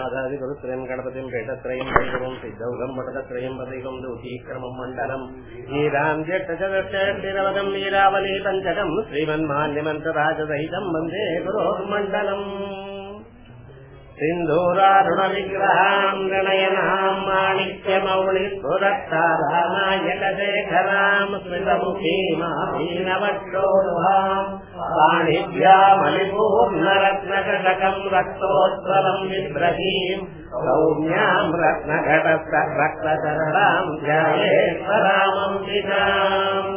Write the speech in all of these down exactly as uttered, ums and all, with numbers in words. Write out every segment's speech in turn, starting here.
श्रीनाथादि गुरुत्रयं गणपतिं पेटत्रयं वैभवं सिद्धौघं मठत्रयं पदैकं दूतीक्रमं मण्डलम् वीरां जट्टचतुष्टयं वीरावली पञ्चकं श्रीमन्मान्यमन्त्रराजसहितं वन्दे गुरोर्मण्डलम् सिन्धूरारुणविग्रहां गणयनां माणिक्यमौलिस्फुरत्तारानायकशेखरां स्मितमुखीमाभीनवक्षोरुहां पाणिभ्यामलिपूर्णरत्नकटकं रक्तोत्पलं विभ्रतीं सौम्यां रत्नघटस्थ रक्तचरणां ध्यायेश्वरामम्बिकाम्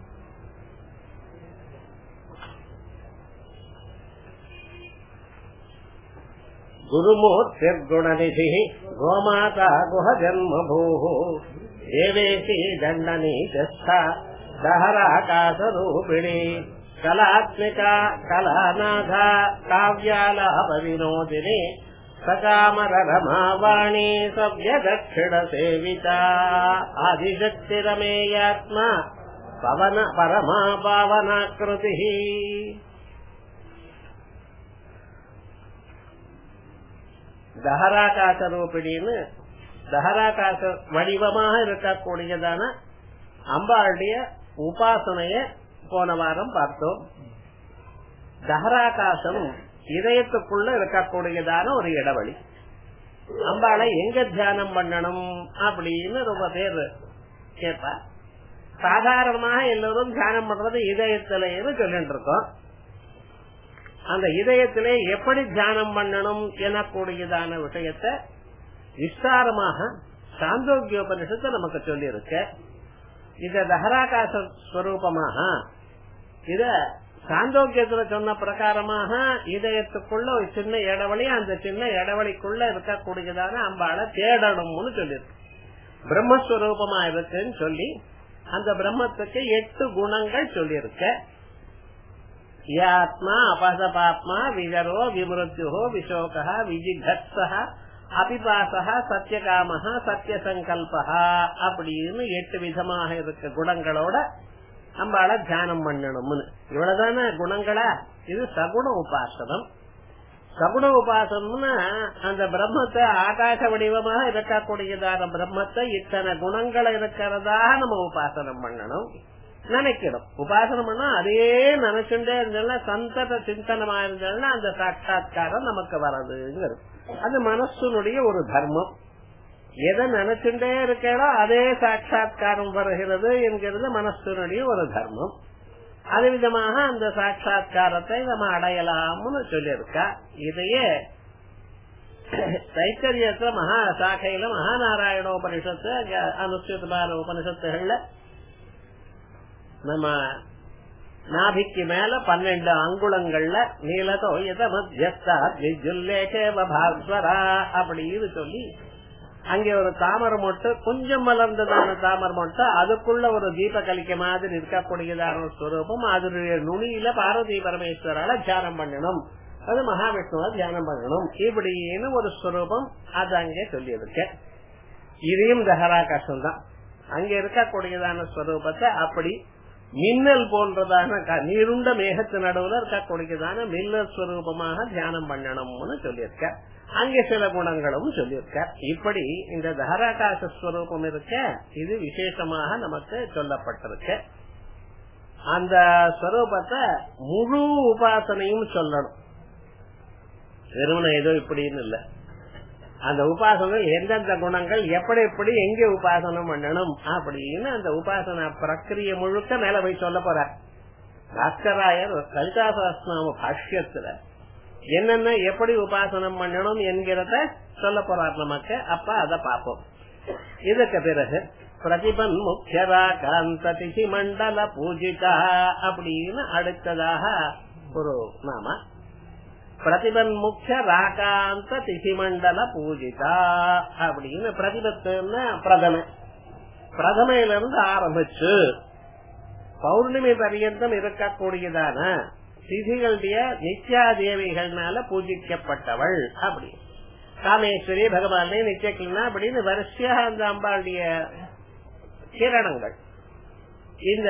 गुरुमूर्तिर्गुणनिधिः गोमाता गुहजन्मभूः देवेशी दण्डनीचस्था दहराकाशरूपिणी कलात्मिका कलानाथा काव्यालापविनोदिनी सकामररमावाणी सव्यदक्षिणसेविता आदिशक्तिरमेयात्मा पवन परमा पावनाकृतिः தஹராகாச ரூபிணின்னு தஹராகாச வடிவமாக இருக்கக்கூடியதான அம்பாளுடைய உபாசனைய போன வாரம் பார்த்தோம். தஹராகாசம் இதயத்துக்குள்ள இருக்கக்கூடியதான ஒரு இடவழி. அம்பாளை எங்க தியானம் பண்ணணும் அப்படின்னு ரொம்ப பேர் கேட்பா. சாதாரணமாக எல்லோரும் தியானம் பண்றது இதயத்திலேன்னு சொல்லிட்டு இருக்கோம். அந்த இதயத்திலே எப்படி தியானம் பண்ணணும் எனக்கூடியதான விஷயத்தை விஸ்தாரமாக சாந்தோக்கியோபனிஷத்தை நமக்கு சொல்லி இருக்க. இத தஹராகாச ஸ்வரூபமாக இத சாந்தோக்கியத்துல சொன்ன பிரகாரமாக இதயத்துக்குள்ள ஒரு சின்ன இடவழி, அந்த சின்ன இடவழிக்குள்ள இருக்கக்கூடியதான அம்பாளை தேடணும்னு சொல்லியிருக்கு. பிரம்மஸ்வரூபமா இருக்குன்னு சொல்லி அந்த பிரம்மத்துக்கு எட்டு குணங்கள் சொல்லியிருக்க. யாத்மா அபசபாத்மா விஜரோ விமிருத்யோ விசோகா விஜிகத்ஸா அபிபாசா சத்தியகாமஹா சத்தியசங்கல்பா அப்படின்னு எட்டு விதமாக இருக்க குணங்களோட நம்மளால தியானம் பண்ணணும்னு. இவ்வளவுதான குணங்களா? இது சகுண உபாசனம். சகுண உபாசனம்னா அந்த பிரம்மத்தை ஆகாச வடிவமாக இருக்கக்கூடியதான பிரம்மத்தை இத்தனை குணங்கள் இருக்கிறதா நம்ம உபாசனம் பண்ணணும் நினைக்கணும். உபாசனம் பண்ணா அதே நினைச்சுட்டே இருந்தா சந்தத சிந்தனமா இருந்தா அந்த சாட்சா்காரம் நமக்கு வர்றதுங்கிறது. அது மனசுனுடைய ஒரு தர்மம். எதை நினைச்சுட்டே இருக்கோ அதே சாட்சா்காரம் வருகிறது என்கிறது மனசுனுடைய ஒரு தர்மம். அது விதமாக அந்த சாட்சா்காரத்தை நம்ம அடையலாம்னு சொல்லியிருக்கா. இதையே தைத்தரியத்துல மகா சாக்கையில மகாநாராயணோபனிஷத்து அனுஷ்டிதமான உபனிஷத்துகள்ல நம்ம நாபிக்கு மேல பன்னெண்டு அங்குலங்கள்ல நீலதோ எத மத்தியஸ்தா அப்படின்னு சொல்லி அங்கே ஒரு தாமரை மொட்டு கொஞ்சம் மலர்ந்ததான தாமரை மொட்டு அதுக்குள்ள ஒரு தீப கலிக்க மாதிரி இருக்கக்கூடியதான ஒரு ஸ்வரூபம். அதனுடைய நுனியில பார்வதி பரமேஸ்வரால தியானம் பண்ணணும், அது மகாவிஷ்ணுவ தியானம் பண்ணணும் இப்படின்னு ஒரு ஸ்வரூபம் அது அங்கே சொல்லி இருக்க. இதையும் தஹராகாசம் தான். அங்க இருக்கக்கூடியதான ஸ்வரூபத்தை அப்படி மின்னல் போன்றதான நீருண்ட மேகத்து நடுவுல இருக்கக்கூடியதான மின்னல் ஸ்வரூபமாக தியானம் பண்ணணும்னு சொல்லியிருக்க. அங்கே சில குணங்களும் சொல்லியிருக்க. இப்படி இந்த தஹராகாச ஸ்வரூபம் இருக்க இது விசேஷமாக நமக்கு சொல்லப்பட்டிருக்க. அந்த ஸ்வரூபத்தை முழு உபாசனையும் சொல்லணும். வெறுமனை ஏதோ இப்படின்னு இல்ல. அந்த உபாசனை எந்தெந்த குணங்கள் எப்படி எப்படி எங்க உபாசனம் பண்ணணும் அப்படின்னு அந்த உபாசன பிரக்கிரிய முழுக்க மேல போய் சொல்ல போறார். பாஸ்கராயர் லலிதா சஹஸ்ரநாம பாஷ்யத்துல என்னென்ன எப்படி உபாசனம் பண்ணணும் என்கிறத சொல்ல போறார் நமக்கு. அப்ப அத பாப்போம். இதுக்கு பிறகு பிரதிபன் முக்கியரா காந்த திசி மண்டல பூஜிதா அப்படின்னு அடுத்ததாக ஒரு நாம பிரதிபன் முக்கிய ராகாந்த திசிமண்டல பூஜிதா அப்படின்னு. பிரதிபத்துன்னா பிரதம பிரதமையில இருந்து ஆரம்பிச்சு பௌர்ணமி பரியந்தம் இருக்கக்கூடியதான திதிகளுடைய நித்யா தேவிகள்னால பூஜிக்கப்பட்டவள் அப்படி. காமேஸ்வரி பகவானே நிச்சயக்கிழமை அப்படின்னு வரிசையாக அந்த அம்பாளுடைய கிரணங்கள். இந்த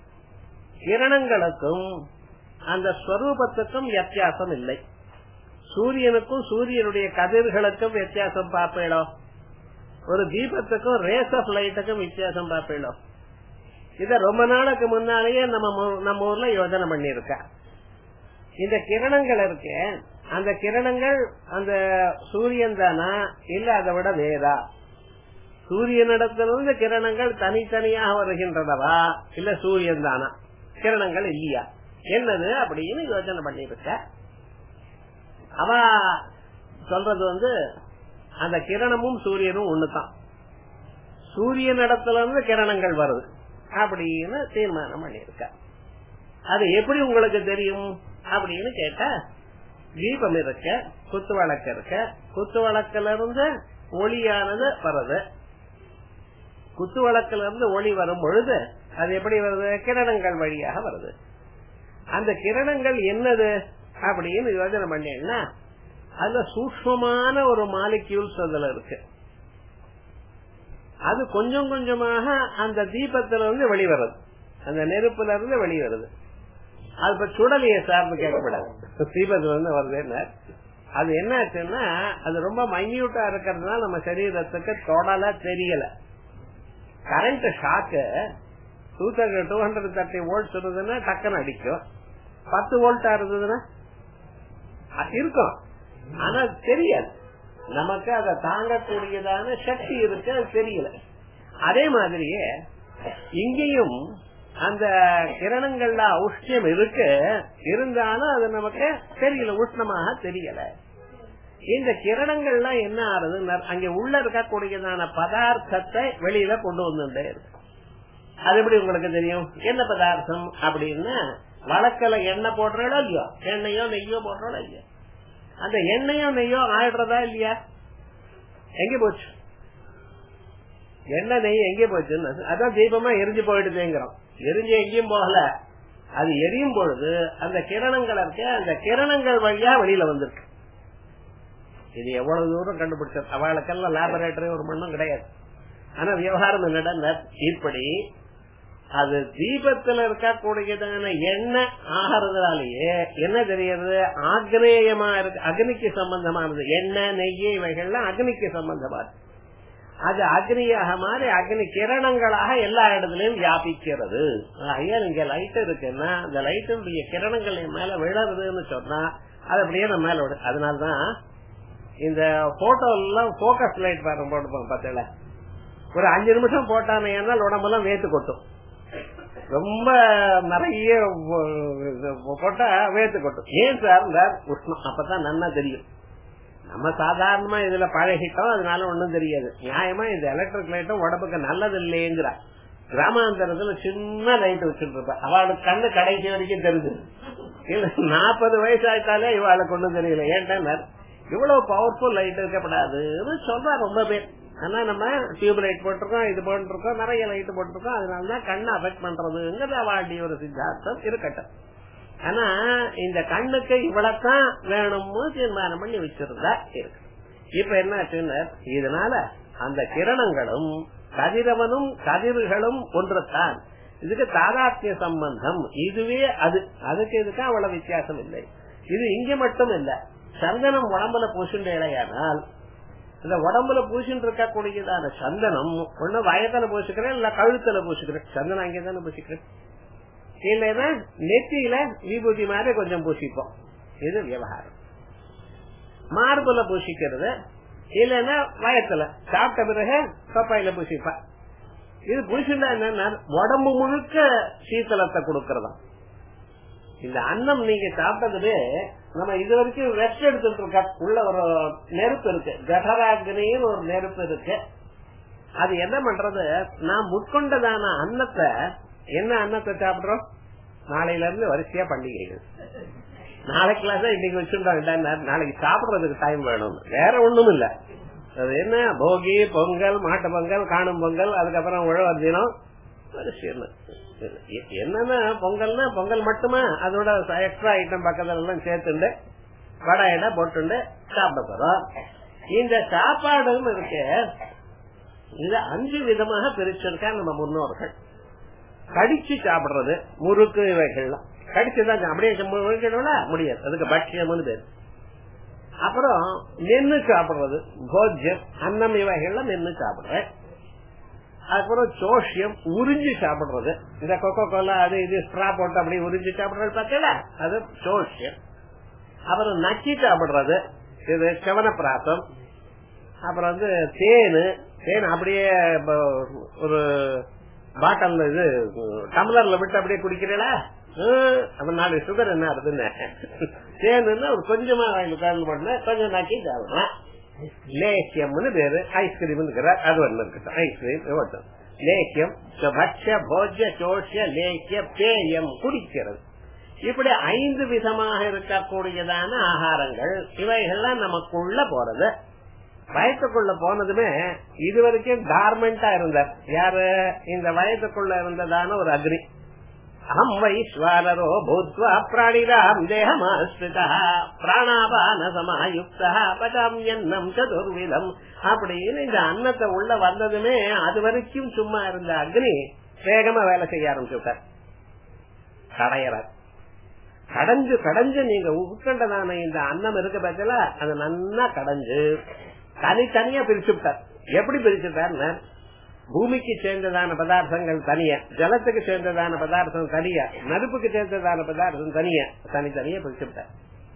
கிரணங்களுக்கும் அந்த ஸ்வரூபத்துக்கும் வித்தியாசம் இல்லை. சூரியனுக்கும் சூரியனுடைய கதிர்களுக்கும் வித்தியாசம் பார்ப்பீங்களோ, ஒரு தீபத்துக்கும் ரேஸ் ஆஃப் லைட்டுக்கும் வித்தியாசம் பார்ப்பீங்களோ. இத ரொம்ப நாளுக்கு முன்னாலேயே நம்ம நம்ம ஊர்ல யோஜனை பண்ணிருக்க. இந்த கிரணங்கள் இருக்கு, அந்த கிரணங்கள் அந்த சூரியன் தானா இல்ல அதை விட வேறா? சூரியனிடத்திலிருந்து கிரணங்கள் தனித்தனியாக வருகின்றனவா இல்ல சூரியன் தானா? கிரணங்கள் இல்லையா என்னது அப்படின்னு யோசனை பண்ணிருக்க. அவ சொல்றது வந்து அந்த கிரணமும் சூரியனும் ஒண்ணுதான், சூரியனிடத்துல இருந்து கிரணங்கள் வருது அப்படின்னு தீர்மானம் பண்ணிருக்க. அது எப்படி உங்களுக்கு தெரியும் அப்படின்னு கேட்டா, தீபம் இருக்க, குத்து வழக்கு இருக்க, குத்து வழக்குல இருந்து ஒளியானது வருது. குத்து வழக்குல இருந்து ஒளி வரும் பொழுது அது எப்படி வருது? கிரணங்கள் வழியாக வருது. அந்த கிரணங்கள் என்னது அப்படின்னு யோசனை பண்ணீங்கன்னா, அதுல சூக்ஷ்மமான ஒரு மாலிக்யூல்ஸ் அதுல இருக்கு. அது கொஞ்சம் கொஞ்சமாக அந்த தீபத்துல இருந்து வெளிவருது, அந்த நெருப்புல இருந்து வெளிவருது. அது இப்ப சுடலையே சார்ந்து கேட்கப்படாது, தீபத்துல இருந்து வருது. அது என்ன ஆச்சுன்னா, அது ரொம்ப மைன்யூட்டா இருக்கிறதுனால நம்ம சரீரத்துக்கு தொடல தெரியல. Current shock two two hundred thirty volt இருந்ததுன்னா டக்குன்னு அடிக்கும். பத்து வோல்ட்டா இருந்ததுன்னா இருக்கும், ஆனா தெரியாது நமக்கு. அதை தாங்கக்கூடியதான சக்தி இருக்கு, அது தெரியல. அதே மாதிரியே இங்கேயும் அந்த கிரணங்கள்ல உஷ்ணம் இருக்கு, இருந்தாலும் அது நமக்கு தெரியல, உஷ்ணமாக தெரியல. இந்த கிரணங்கள்லாம் என்ன ஆறுது, அங்க உள்ள இருக்கக்கூடியதான பதார்த்தத்தை வெளியில கொண்டு வந்துட்டே இருக்கு. அது எப்படி உங்களுக்கு தெரியும் என்ன பதார்த்தம் அப்படின்னா, வழக்கல எண்ணெய் போடுறோம் இல்லையோ, எண்ணெயோ நெய்யோ போடுறோம் இல்லையோ, அந்த எண்ணெயோ நெய்யோ ஆயிடுறதா இல்லையா? எங்க போச்சு எண்ணெய் நெய்? எங்க போச்சுன்னு அதான் தீபமா எரிஞ்சு போயிடுதுங்கிறோம். எரிஞ்சு எங்கேயும் போகல, அது எரியும் பொழுது அந்த கிரணங்கள் இருக்க, அந்த கிரணங்கள் வழியா வெளியில வந்திருக்கு. இது எவ்வளவு தூரம் கண்டுபிடிச்சது, அவளுக்கெல்லாம் லேபரேட்டரி ஒரு மண்ணும் கிடையாது. ஆனா விவகாரம் என்னடா, இப்படி அது தீபத்துல இருக்கக்கூடியதான எண்ணெய் ஆகிறதுனாலேயே என்ன தெரியுது, ஆக்னேயமா இருக்கு, அக்னிக்கு சம்பந்தமானது. எண்ணெய் நெய் இவைகள்லாம் அக்னிக்கு சம்பந்தமானது. அது அக்னியாக மாறி அக்னி கிரணங்களாக எல்லா இடத்துலயும் வியாபிக்கிறது. ஐயா இங்க லைட் இருக்குன்னா அந்த லைட்டுடைய கிரணங்கள் மேல விழறதுன்னு சொன்னா அது அப்படியே நம்ம மேல விடு. அதனாலதான் இந்த போட்டோ எல்லாம் போக்கஸ் லைட் பாருங்க போட்டுப்பாங்க பார்த்தல, ஒரு அஞ்சு நிமிஷம் போட்டானேன்னா உடம்பெல்லாம் வேத்து கொட்டும். ரொம்ப நிறைய போட்டா வேத்து கொட்டும். ஏன் சார்? உஷ்ணம். அப்பதான் நல்லா தெரியும். நம்ம சாதாரணமா இதுல பழகிட்டோம், அதனால ஒண்ணும் தெரியாது. நியாயமா இந்த எலக்ட்ரிக் லைட்டும் உடம்புக்கு நல்லது இல்லைங்கிற கிராமாந்தரத்துல சின்ன லைட் வச்சுட்டு இருப்ப, அவளுக்கு கண்ணு கடைசி வரைக்கும் தெரிஞ்சு. இல்ல நாற்பது வயசு ஆயிட்டாலே இவாளுக்கு ஒண்ணும் தெரியல. ஏன்டா இவ்வளவு பவர்ஃபுல் லைட் இருக்கப்படாதுன்னு சொல்றா ரொம்ப பேர். ஆனா நம்ம டியூப் லைட் போட்டிருக்கோம், இது போட்டிருக்கோம், நிறைய லைட் போட்டிருக்கோம், அதனாலதான் கண்ணை அஃபெக்ட் பண்றதுங்கிறது அவளுடைய ஒரு சித்தாந்தம் இருக்கட்டும். ஆனா இந்த கண்ணுக்கு இவ்வளவுதான் வேணும்னு தீர்மானம் பண்ணி வச்சிருந்தா இருக்கு. இப்ப என்ன ஆச்சுன்னு, இதனால அந்த கிரணங்களும் கதிரவனும் கதிர்களும் ஒன்றுதான். இதுக்கு தாதாத்மிய சம்பந்தம். இதுவே அது அதுக்கு இதுக்கு அவ்வளவு வித்தியாசம் இல்லை. இது இங்க மட்டும் இல்ல, சந்தனம் உடம்புல பூசின்ற இலையானால் இந்த உடம்புல பூசிட்டு இருக்கக்கூடியதான சந்தனம் ஒண்ணு வயத்துல பூசிக்கிறேன், இல்ல கழுத்துல பூசிக்கிறேன். சந்தனம் அங்கேதானே பூசிக்கிறேன், இல்லைன்னா நெத்தியில விபூதி மாதிரி கொஞ்சம் பூசிப்போம். இது விவகாரம். மார்புல பூசிக்கிறது, இல்லைன்னா வயத்துல சாப்பிட்ட பிறகு பப்பாயில பூசிப்பா. இது பூசினா என்னன்னா உடம்பு முழுக்க சீத்தலத்தை கொடுக்கறதா. இந்த அன்னம் நீங்க சாப்பிட்டது நம்ம இது வரைக்கும் ரெஸ்ட் எடுத்துட்டு இருக்க, உள்ள ஒரு நெருப்பு இருக்கு, ஜடராக்னின்னு ஒரு நெருப்பு இருக்கு. அது என்ன பண்றது, நான் முட்கொண்டதான அன்னத்தை, என்ன அன்னத்தை சாப்பிடுறோம், நாளையில இருந்து வரிசையா பண்டிகைகள். நாளைக்குலாம் இன்னைக்கு வச்சுட்டோம், நாளைக்கு சாப்பிடுறதுக்கு டைம் வேணும், வேற ஒண்ணும் இல்ல. அது என்ன, போகி, பொங்கல், மாட்டு பொங்கல், காணும் பொங்கல், அதுக்கப்புறம் உழவர் தினம், என்னன்னா பொங்கல்னா பொங்கல் மட்டுமா, அதோட எக்ஸ்ட்ரா ஐட்டம் பக்கத்துல எல்லாம் சேர்த்துண்டு வடை இட போட்டு சாப்பிட போறோம். இந்த சாப்பாடும் இருக்கு, இது அஞ்சு விதமாக பிரிச்சிருக்கா நம்ம முன்னோர்கள். கடிச்சு சாப்பிடுறது, முறுக்கு இவைகள்லாம் கடிச்சுதான் அப்படியே முடியாது, அதுக்கு பட்சியம்னு பேரு. அப்புறம் மென்னு சாப்பிடுறது போஜ்யம் அன்னம் இவைகள்ல மென்னு சாப்பிடுறேன். அதுக்கப்புறம் சோஷியம் உறிஞ்சி சாப்பிடுறது. இந்த கொக்கோ கோலா அது இது ஸ்ட்ரா போட்டு அப்படி உறிஞ்சி சாப்பிடுறது பார்த்தீங்களா, அது சோஷியம். அப்புறம் நக்கி சாப்பிடுறது இது செவன பிராசம். அப்புறம் வந்து தேனு தேன் அப்படியே ஒரு பாட்டல்ல இது டம்ளர்ல விட்டு அப்படியே குடிக்கிறீங்களா, அப்ப நாலு சுகர் என்ன ஆகுதுன்னு தேனுன்னா ஒரு கொஞ்சமா கலந்து போட்டு கொஞ்சம் நக்கி சாப்பிடலாம். லேக்கியம்னு பேரு ஐஸ்கிரீம் அது ஒண்ணு இருக்கு. ஐஸ்கிரீம் லேக்கியம் பட்ச போஜ்ய சோஷ்ய லேக்கிய பேயம் குடிக்கிறது. இப்படி ஐந்து விதமாக இருக்கக்கூடியதான ஆகாரங்கள் இவைகள்லாம் நமக்குள்ள போறது. வயத்துக்குள்ள போனதுமே இது வரைக்கும் டார்மெண்டா இருந்தார் யாரு, இந்த வயத்துக்குள்ள இருந்ததான ஒரு அக்னி. அஹம் வைஸ்வானரோ பூத்வா பிராணிராம் தேகமாஸ்ரிதா பிராணாபான சமாயுக்தா பதாம்யன்னம் சதுர்விதம் அப்படின்னு இந்த அன்னத்தை உள்ள வந்ததுமே அது வரைக்கும் சும்மா இருந்த அக்னி வேகமா வேலை செய்ய ஆரம்பிச்சுட்டார். கடையறார். கடைஞ்சு கடைஞ்சு நீங்க உட்கண்டதான இந்த அன்னம் இருக்க பட்சல அது நல்லா கடைஞ்சு தனித்தனியா பிரிச்சுட்டார். எப்படி பிரிச்சுட்டார்னு, பூமிக்கு சேர்ந்ததான பதார்த்தங்கள் தனியா, ஜலத்துக்கு சேர்ந்ததான பதார்த்தம் தனியா, நெருப்புக்கு சேர்ந்ததான பதார்த்தம் தனியா தனித்தனியா பிரிச்சுட்டார்.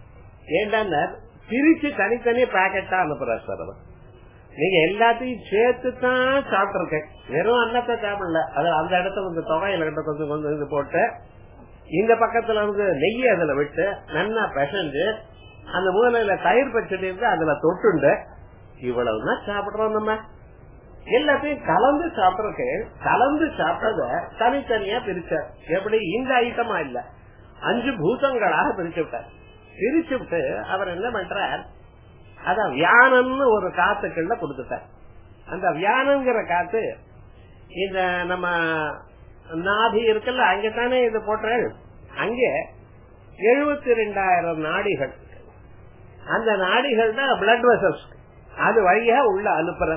ஏண்டா பிரிச்சு தனித்தனியா பாக்கெட்டா அனுப்புறாரு சார். அவர் நீங்க எல்லாத்தையும் சேர்த்து தான் சாப்பிட்டுருக்கேன், வெறும் அன்னத்தை சாப்பிடல. அது அந்த இடத்துல கொஞ்சம் தொகையில கிட்ட கொஞ்சம் கொஞ்சம் இது போட்டு இந்த பக்கத்துல வந்து நெய்யை அதுல விட்டு நல்லா பிசைஞ்சு அந்த மூலையில தயிர் பச்சடி இருந்து அதுல தொட்டுண்டு இவ்வளவுதான் சாப்பிடுறோம். நம்ம எல்லாத்தையும் கலந்து சாப்பிடுறதுக்கு கலந்து சாப்பிட்டத தனித்தனியா பிரிச்சார். எப்படி இந்த ஐட்டமா இல்ல, அஞ்சு பூதங்களாக பிரிச்சு விட்டார். பிரிச்சு விட்டு அவர் என்ன பண்றார், அத வியானம்னு ஒரு காத்துக்குள்ள கொடுத்துட்டார். அந்த வியானங்கிற காத்து இந்த நம்ம நாபி இருக்குல்ல, அங்கதானே இது போட்டாள். அங்கே எழுபத்தி ரெண்டாயிரம் நாடிகள், அந்த நாடிகள் தான் பிளட் வெசல்ஸ், அது வழியா உள்ள அனுப்புற.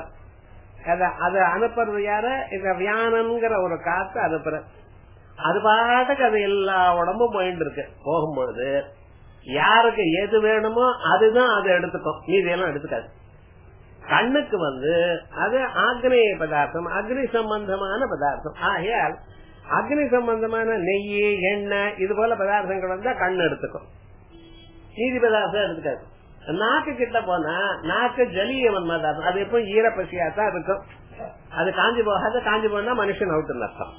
அது அனுப்புறது யார, இந்த வியானம்ங்கிற ஒரு காத்து அனுப்புற. அது பாட்டுக்கு அது எல்லா உடம்பும் போயிட்டு இருக்கு. போகும்போது யாருக்கு எது வேணுமோ அதுதான் அது எடுத்துக்கும், மீதி எல்லாம் எடுத்துக்காது. கண்ணுக்கு வந்து அது ஆக்னேய பதார்த்தம், அக்னி சம்பந்தமான பதார்த்தம். ஆகையால் அக்னி சம்பந்தமான நெய் எண்ணெய் இது போல பதார்த்தங்கள் வந்தா கண்ணு எடுத்துக்கும், மீதி பதார்த்தம் எடுத்துக்காது. நாக்கு கிட்ட போனா நாக்கு ஜலியவன் பதார்த்தம், அது எப்போ ஈரப்பசியாத்தான் இருக்கும். அது காஞ்சி போகாத, காஞ்சி போனா மனுஷன் அவுட்டுன்னு அர்த்தம்.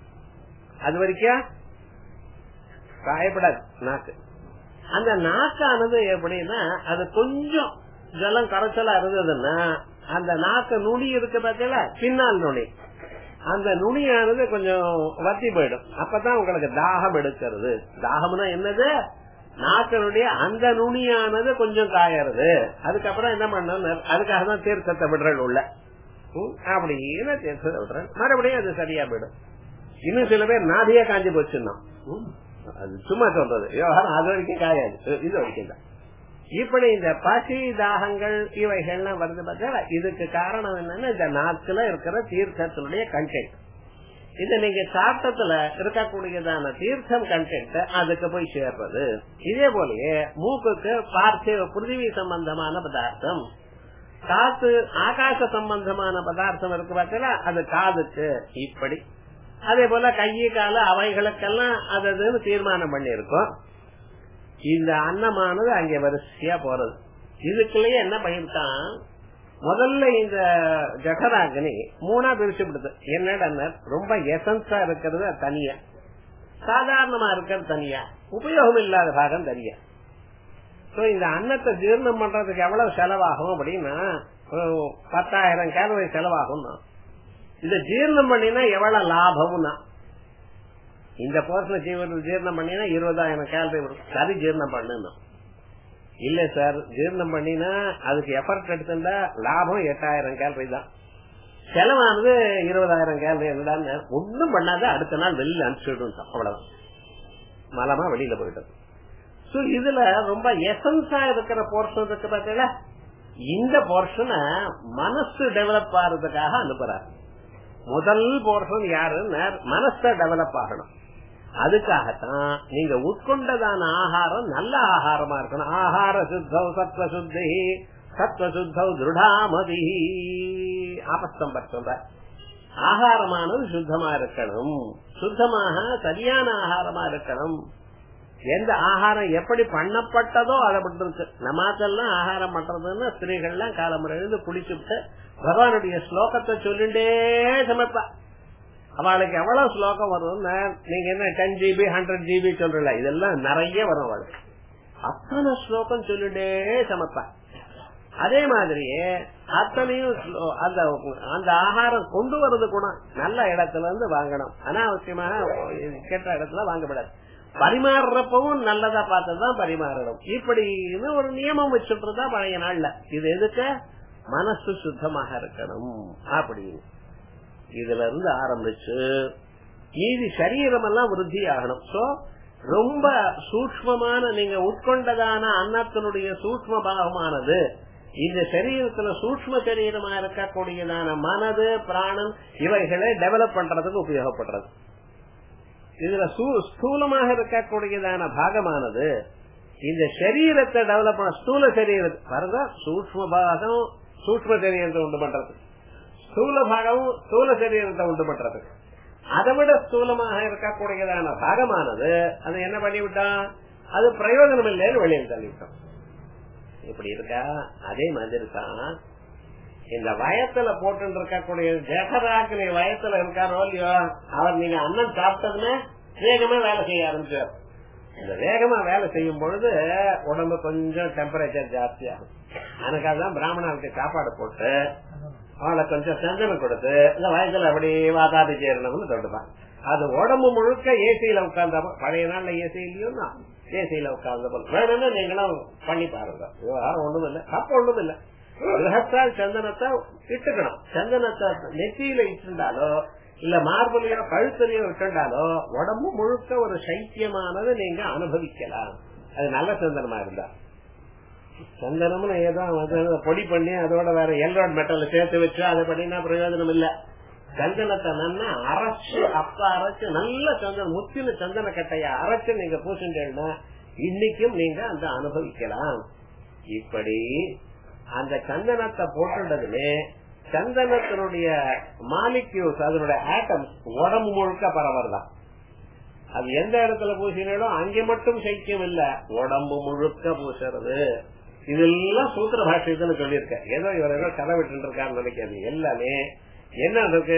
அது வரைக்கும் காயப்படாது நாக்கு. அந்த நாக்கானது எப்படின்னா, அது கொஞ்சம் ஜலம் கரைச்சலா இருந்ததுன்னா அந்த நாக்கு நுனி இருக்கு பார்த்தீங்களா, பின்னால் நுனி, அந்த நுனியானது கொஞ்சம் வத்தி போயிடும். அப்பதான் உங்களுக்கு தாகம் எடுக்கிறது. தாகம்னா என்னது, நாக்கினுடைய அந்த நுனியானது கொஞ்சம் காயறது. அதுக்கப்புறம் என்ன பண்ணணும், அதுக்காக தான் தீர்த்தத்தை விடுறேன் உள்ள, அப்படின்னு தீர்த்தத்தை விடுறேன், மறுபடியும் அது சரியா போயிடும். இன்னும் சில பேர் நாதியா காஞ்சி போச்சுன்னா அது சும்மா சொல்றது விவகாரம், அது வரைக்கும் காயாது, இது வரைக்கும் தான். இப்படி இந்த பசி தாகங்கள் இவைகள்லாம் வருது பார்த்தா, இதுக்கு காரணம் என்னன்னா இந்த நாக்குல இருக்கிற தீர்த்தத்தினுடைய கண்டென்ட். இது நீங்க சாப்பிட்டத்துல இருக்கக்கூடியதான தீர்த்தம் கண்டென்ட் அதுக்கு போய் சேர்றது. இதே போலயே மூக்குக்கு பார்த்திவ பிருத்திவி சம்பந்தமான பதார்த்தம், காத்து ஆகாச சம்பந்தமான பதார்த்தம் இருக்கு பார்த்தா அது காதுக்கு. இப்படி அதே போல கையை கால அவைகளுக்கெல்லாம் அது தீர்மானம் பண்ணி இருக்கும். இந்த அன்னமானது அங்கே வரிசையா போறது. இதுக்குள்ளேயே என்ன பண்ணிருக்கான், முதல்ல இந்த ஜகராக்னி மூணா பிரிச்சுடுது. என்னடா, ரொம்ப எசன்ஸா இருக்கிறது தனியா, சாதாரணமா இருக்கிறது தனியா, உபயோகம் இல்லாத பாகம் தனியா. இந்த அன்னத்தை ஜீர்ணம் பண்றதுக்கு எவ்வளவு செலவாகும் அப்படின்னா பத்தாயிரம் கேலரி செலவாகும். இத ஜீர்ணம் பண்ணினா எவ்வளவு லாபம்னா, இந்த போர்ஷன் ஜீர்ணம் பண்ணினா இருபதாயிரம் கேலரி வரும். சரி ஜீர்ணம் பண்ணணும் இல்ல சார், ஜீர்ணம் பண்ணினா அதுக்கு எஃபர்ட் எடுத்துட்டா லாபம் எட்டாயிரம் கேலரி தான், செலவானது இருபதாயிரம் கேலரி. என்னடான்னு ஒண்ணும் பண்ணாத அடுத்த நாள் வெளியில அனுப்பிச்சுடும், அவ்வளவு மலமா வெளியில போயிட்டோம். சோ இதுல ரொம்ப எசன்ஸா இருக்கிற போர்ஷன் இருக்கு பார்த்தீங்களா, இந்த போர்ஷனை மனசு டெவலப் ஆறதுக்காக அனுப்புறாரு. முதல் போர்ஷன் யாருன்னு மனச டெவலப் ஆகணும். அதுக்காகத்தான் நீங்க உட்கொண்டதான ஆகாரம் நல்ல ஆகாரமா இருக்கணும். ஆகார சுத்தௌ சத்வ சுத்தி சத்வ சுத்தௌ திருடாமதி. ஆபஸ்தம்பர் சொல்ற ஆகாரமானது சுத்தமா இருக்கணும், சுத்தமாக சரியான ஆகாரமா இருக்கணும். எந்த ஆகாரம் எப்படி பண்ணப்பட்டதோ அதை பட்டு இருக்கு. நமாக்கெல்லாம் ஆகாரம் பண்றதுன்னு ஸ்திரீகள்லாம் காலமுறை எழுந்து குளிச்சுட்டு பகவானுடைய ஸ்லோகத்தை சொல்லிட்டே சமைப்பா. அவளுக்கு எவ்வளவு ஸ்லோகம் வரும், நீங்க என்ன டென் ஜிபி ஹண்ட்ரட் ஜிபி சொல்றல, இதெல்லாம் நிறைய வரும் அவளுக்கு. அத்தனை ஸ்லோகம் சொல்லிட்டே சமைப்பா. அதே மாதிரியே அத்தனையும் அந்த அந்த ஆகாரம் கொண்டு வர்றது கூட நல்ல இடத்துல இருந்து வாங்கணும், அனாவசியமாக கெட்ட இடத்துல வாங்கப்படாது. பரிமாறுறப்பவும் நல்லதா பார்த்துதான் பரிமாறணும். இப்படின்னு ஒரு நியமம் வச்சுட்டுதான் பழைய நாள்ல. இது எதுக்கு? மனசு சுத்தமாக இருக்கணும் அப்படின்னு இதுல இருந்து ஆரம்பிச்சு மீதி சரீரம் எல்லாம் விருத்தி ஆகணும். சோ ரொம்ப சூக்ஷ்மமான நீங்க உட்கொண்டதான அன்னத்தினுடைய சூக்ஷ்ம பாகமானது இந்த சரீரத்துல சூக்ஷ்ம சரீரமா இருக்கக்கூடியதான மனது பிராணம் இவைகளை டெவலப் பண்றதுக்கு உபயோகப்படுறது. இதுல ஸ்தூலமாக இருக்கக்கூடியதான பாகமானது இந்த சரீரத்தை டெவலப் பண்ண ஸ்தூல சரீரத்தை பாருங்க, சூக்ஷ்ம பாகம் சூக்ஷ்ம சரீரத்தை உண்டு பண்றது, ஸ்தூல பாகமும் ஸ்தூல சரீரத்தை உண்டு பண்றது. அதை விட ஸ்தூலமாக இருக்கக்கூடியதான பாகமானது அது என்ன பண்ணிவிட்டா அது பிரயோஜனம் இல்லைன்னு வெளியில் தள்ளிவிட்டோம். இப்படி இருக்கா? அதே மாதிரி தான் இந்த வயத்துல போட்டு இருக்கக்கூடிய ஜெகராக்கு நீ வயத்துல இருக்காரோ இல்லையோ, அவர் நீங்க அண்ணன் சாப்பிட்டதுமே வேகமா வேலை செய்ய ஆரம்பிச்சார். இந்த வேகமா வேலை செய்யும் பொழுது உடம்பு கொஞ்சம் டெம்பரேச்சர் ஜாஸ்தி ஆகும். அதுக்காகதான் பிராமணனுக்கு சாப்பாடு போட்டு அவளை கொஞ்சம் சந்தனம் கொடுத்து இந்த வயசுல அப்படி வாதாபி சேரணும்னு சொல்லுவாங்க. அது உடம்பு முழுக்க ஏசியில உட்கார்ந்த பழைய நாள்ல ஏசி இல்லையோன்னா ஏசியில உட்கார்ந்த போல வேணும்னு நீங்களும் பண்ணி பாருங்க. ஒண்ணும் இல்ல, தப்பு ஒண்ணும் இல்ல. கிரகத்தால் சந்தனத்தை இட்டுக்கணும். சந்தனத்தை நெத்தியில இட்டுண்டாலோ இல்ல மார்பலையோ கழுத்துலையோ விட்டுண்டாலோ உடம்பு முழுக்க ஒரு சைத்தியமானது நீங்க அனுபவிக்கலாம். அது நல்ல சந்தனமா இருந்தா. சந்தனம்னு ஏதோ பொடி பண்ணி அதோட வேற எல்லோட் மெட்டல் சேர்த்து வச்சு அதை பண்ணினா பிரயோஜனம் இல்ல. சந்தனத்தை நல்லா அரைச்சு அப்ப அரைச்சு நல்ல சந்தனம் முத்தின சந்தன கட்டைய அரைச்சு நீங்க பூசிட்டீங்கன்னா இன்னைக்கும் நீங்க அந்த அனுபவிக்கலாம். இப்படி அந்த சந்தனத்தை போட்டுட்டதுமே சந்தனத்தினுடைய மாலிக்யூல்ஸ் அதனுடைய ஆட்டம்ஸ் உடம்பு முழுக்க பரவறதான். அது எந்த இடத்துல பூசினாலும் அங்கே மட்டும் சைக்கியம் இல்ல, உடம்பு முழுக்க பூசுறது. இதெல்லாம் சூத்திர பாஷ்யத்துன்னு சொல்லியிருக்க. ஏதோ இவர் ஏதோ கதை விட்டு இருக்காருன்னு நினைக்காது. எல்லாமே என்ன இருக்கு,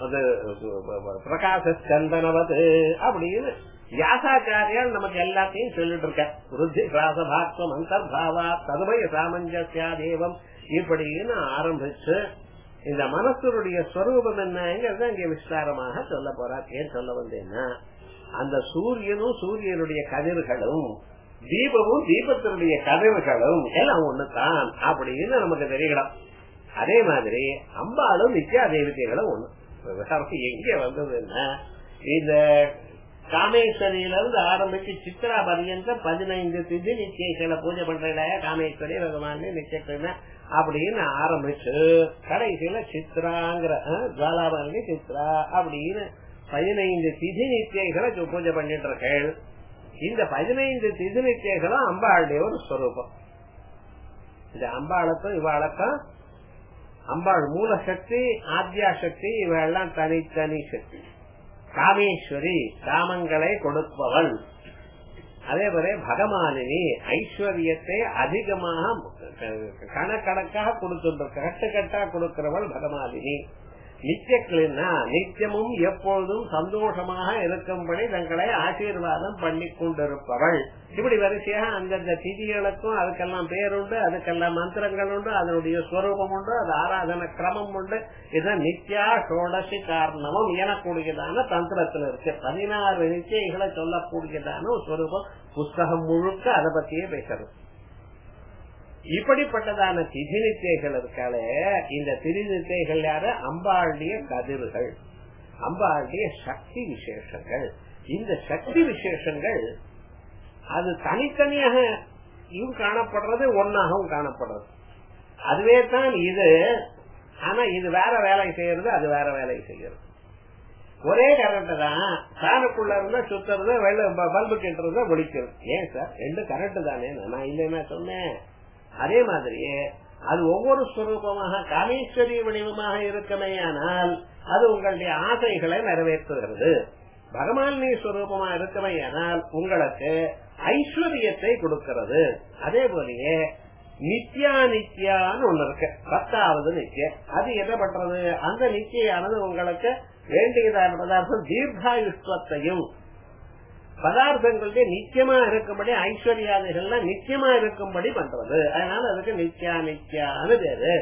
பிரகாச சந்தனவது அப்படின்னு வியாசாச்சாரியால் நமக்கு எல்லாத்தையும் சொல்லிட்டு இருக்க. ருத்தி ராசபாக்வம் அந்தர்பாவா ததுமய சாமஞ்சஸ்யா தேவம் இப்படின்னு ஆரம்பிச்சு இந்த மனசனுடைய ஸ்வரூபம் என்னங்கிறத இங்க விஸ்தாரமாக சொல்ல போறார். ஏன் சொல்ல வந்தேன்னா அந்த சூரியனும் சூரியனுடைய கதிர்களும் தீபமும் தீபத்தினுடைய கதிர்களும் எல்லாம் ஒண்ணுதான் அப்படின்னு நமக்கு தெரியணும். அதே மாதிரி அம்பாளும் நித்யா தேவதைகளும் ஒண்ணு. எங்க வந்ததுன்னா இந்த காமேஸ்வரியில இருந்து ஆரம்பிச்சு சித்ரா பரியந்த பதினைந்து திதி நிச்சயங்களை பூஜை பண்ற காமேஸ்வரி பகவான் நிச்சயம் அப்படின்னு ஆரம்பிச்சு கடைசியில சித்ராங்கிற ஜாலாபரணி சித்ரா அப்படின்னு பதினைந்து திதி நிச்சயங்களை பூஜை பண்ணிட்டு இருக்கேன். இந்த பதினைந்து திதி நிச்சயங்களும் அம்பாளுடைய ஒரு ஸ்வரூபம். இந்த அம்பாளுக்கும் இவாளுக்கும் அம்பாள் மூல சக்தி ஆத்யா சக்தி இவெல்லாம் தனித்தனி சக்தி. காமேஸ்வரி காமங்களை கொடுப்பவள். அதே போல பகவானினி ஐஸ்வர்யத்தை அதிகமாக கணக்கணக்காக கொடுத்துட்டு கட்டுக்கட்டா கொடுக்கிறவள் பகவானினி. நித்தியக்களின்னா நித்தியமும் எப்பொழுதும் சந்தோஷமாக இருக்கும்படி தங்களை ஆசீர்வாதம் பண்ணி கொண்டிருப்பவள். இப்படி வரிசையாக அந்தந்த திதிகளுக்கும் அதுக்கெல்லாம் பேருண்டு, அதுக்கெல்லாம் மந்திரங்கள் உண்டு, அதனுடைய ஸ்வரூபம் உண்டு, அது ஆராதன கிரமம் உண்டு. இதுதான் நித்யா ஷோடசி காரணமும் எனக்கூடியதான தந்திரத்தில் இருக்கு. பதினாறு நிச்சயங்களை சொல்லக்கூடியதான ஒரு ஸ்வரூபம். புஸ்தகம் முழுக்க அதை பத்தியே பேசுறது. இப்படிப்பட்டதான திதி நிச்சயங்கள் இருக்காலே, இந்த திதி நிச்சயங்கள் யாரு? அம்பாளுடைய கதிர்கள், அம்பாளுடைய சக்தி விசேஷங்கள். இந்த சக்தி விசேஷங்கள் அது தனித்தனியாக இவங்க காணப்படுறது, ஒன்னாகவும் காணப்படுறது. அதுவே தான் இது. ஆனா இது வேற வேலை செய்யறது, அது வேற வேலை செய்யறது. ஒரே கரண்ட் தான். ஃபேனுக்குள்ள இருந்தா சுத்துறது, வெள்ள பல்பு கெட்டுறதா ஒழிக்கிறது. ஏன் சார் ரெண்டு கரண்ட் தானே, நான் இல்லைன்னா சொன்னேன். அதே மாதிரியே அது ஒவ்வொரு ஸ்வரூபமாக காமேஸ்வரி வடிவமாக இருக்குமையானால் அது உங்களுடைய ஆசைகளை நிறைவேற்றுகிறது. பகவான் ஸ்வரூபமா இருக்குமையானால் உங்களுக்கு ஐஸ்வர்யத்தை கொடுக்கிறது. அதே போலயே நித்யா நித்யான்னு ஒண்ணு இருக்கு, பத்தாவது நித்திய. அது என்ன பண்றது? அந்த நித்தியானது உங்களுக்கு வேண்டியதான பதார்த்தம் தீர்காயுஷ்வத்தையும் பதார்த்தங்களுடைய நித்தியமா இருக்கும்படி ஐஸ்வர்யாதிகள்லாம் நித்தியமா இருக்கும்படி பண்றது. அதனால அதுக்கு நித்யா நித்யான்னு பேரு.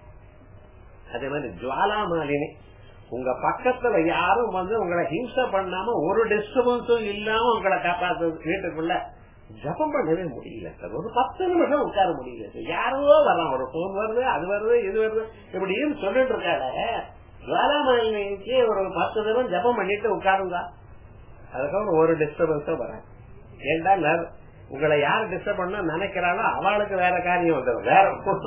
அதே மாதிரி ஜுவாலாமாலினி, உங்க பக்கத்துல யாரும் வந்து உங்களை ஹிம்சை பண்ணாம ஒரு டிஸ்டர்பன்ஸும் இல்லாம உங்களை காப்பாத்து வீட்டுக்குள்ள ஜபம் பண்ணவே முடியல சார். ஒரு பத்து நிமிஷம் உட்கார முடியல சார். யாரோ வரலாம், ஒரு போன் வருது, அது வருது, இது வருது, இப்படின்னு சொல்லிட்டு இருக்காரு. ஜுவாலாமாலினிக்கு ஒரு பத்து தினம் ஜபம் பண்ணிட்டு உட்காருங்க, அதுக்கப்புறம் ஒரு டிஸ்டர்பன்ஸும் வர. ஏன்டா உங்களை யாரு டிஸ்டர்ப் பண்ண நினைக்கிறானோ அவளுக்கு வேற காரியம் வந்துடும், வேற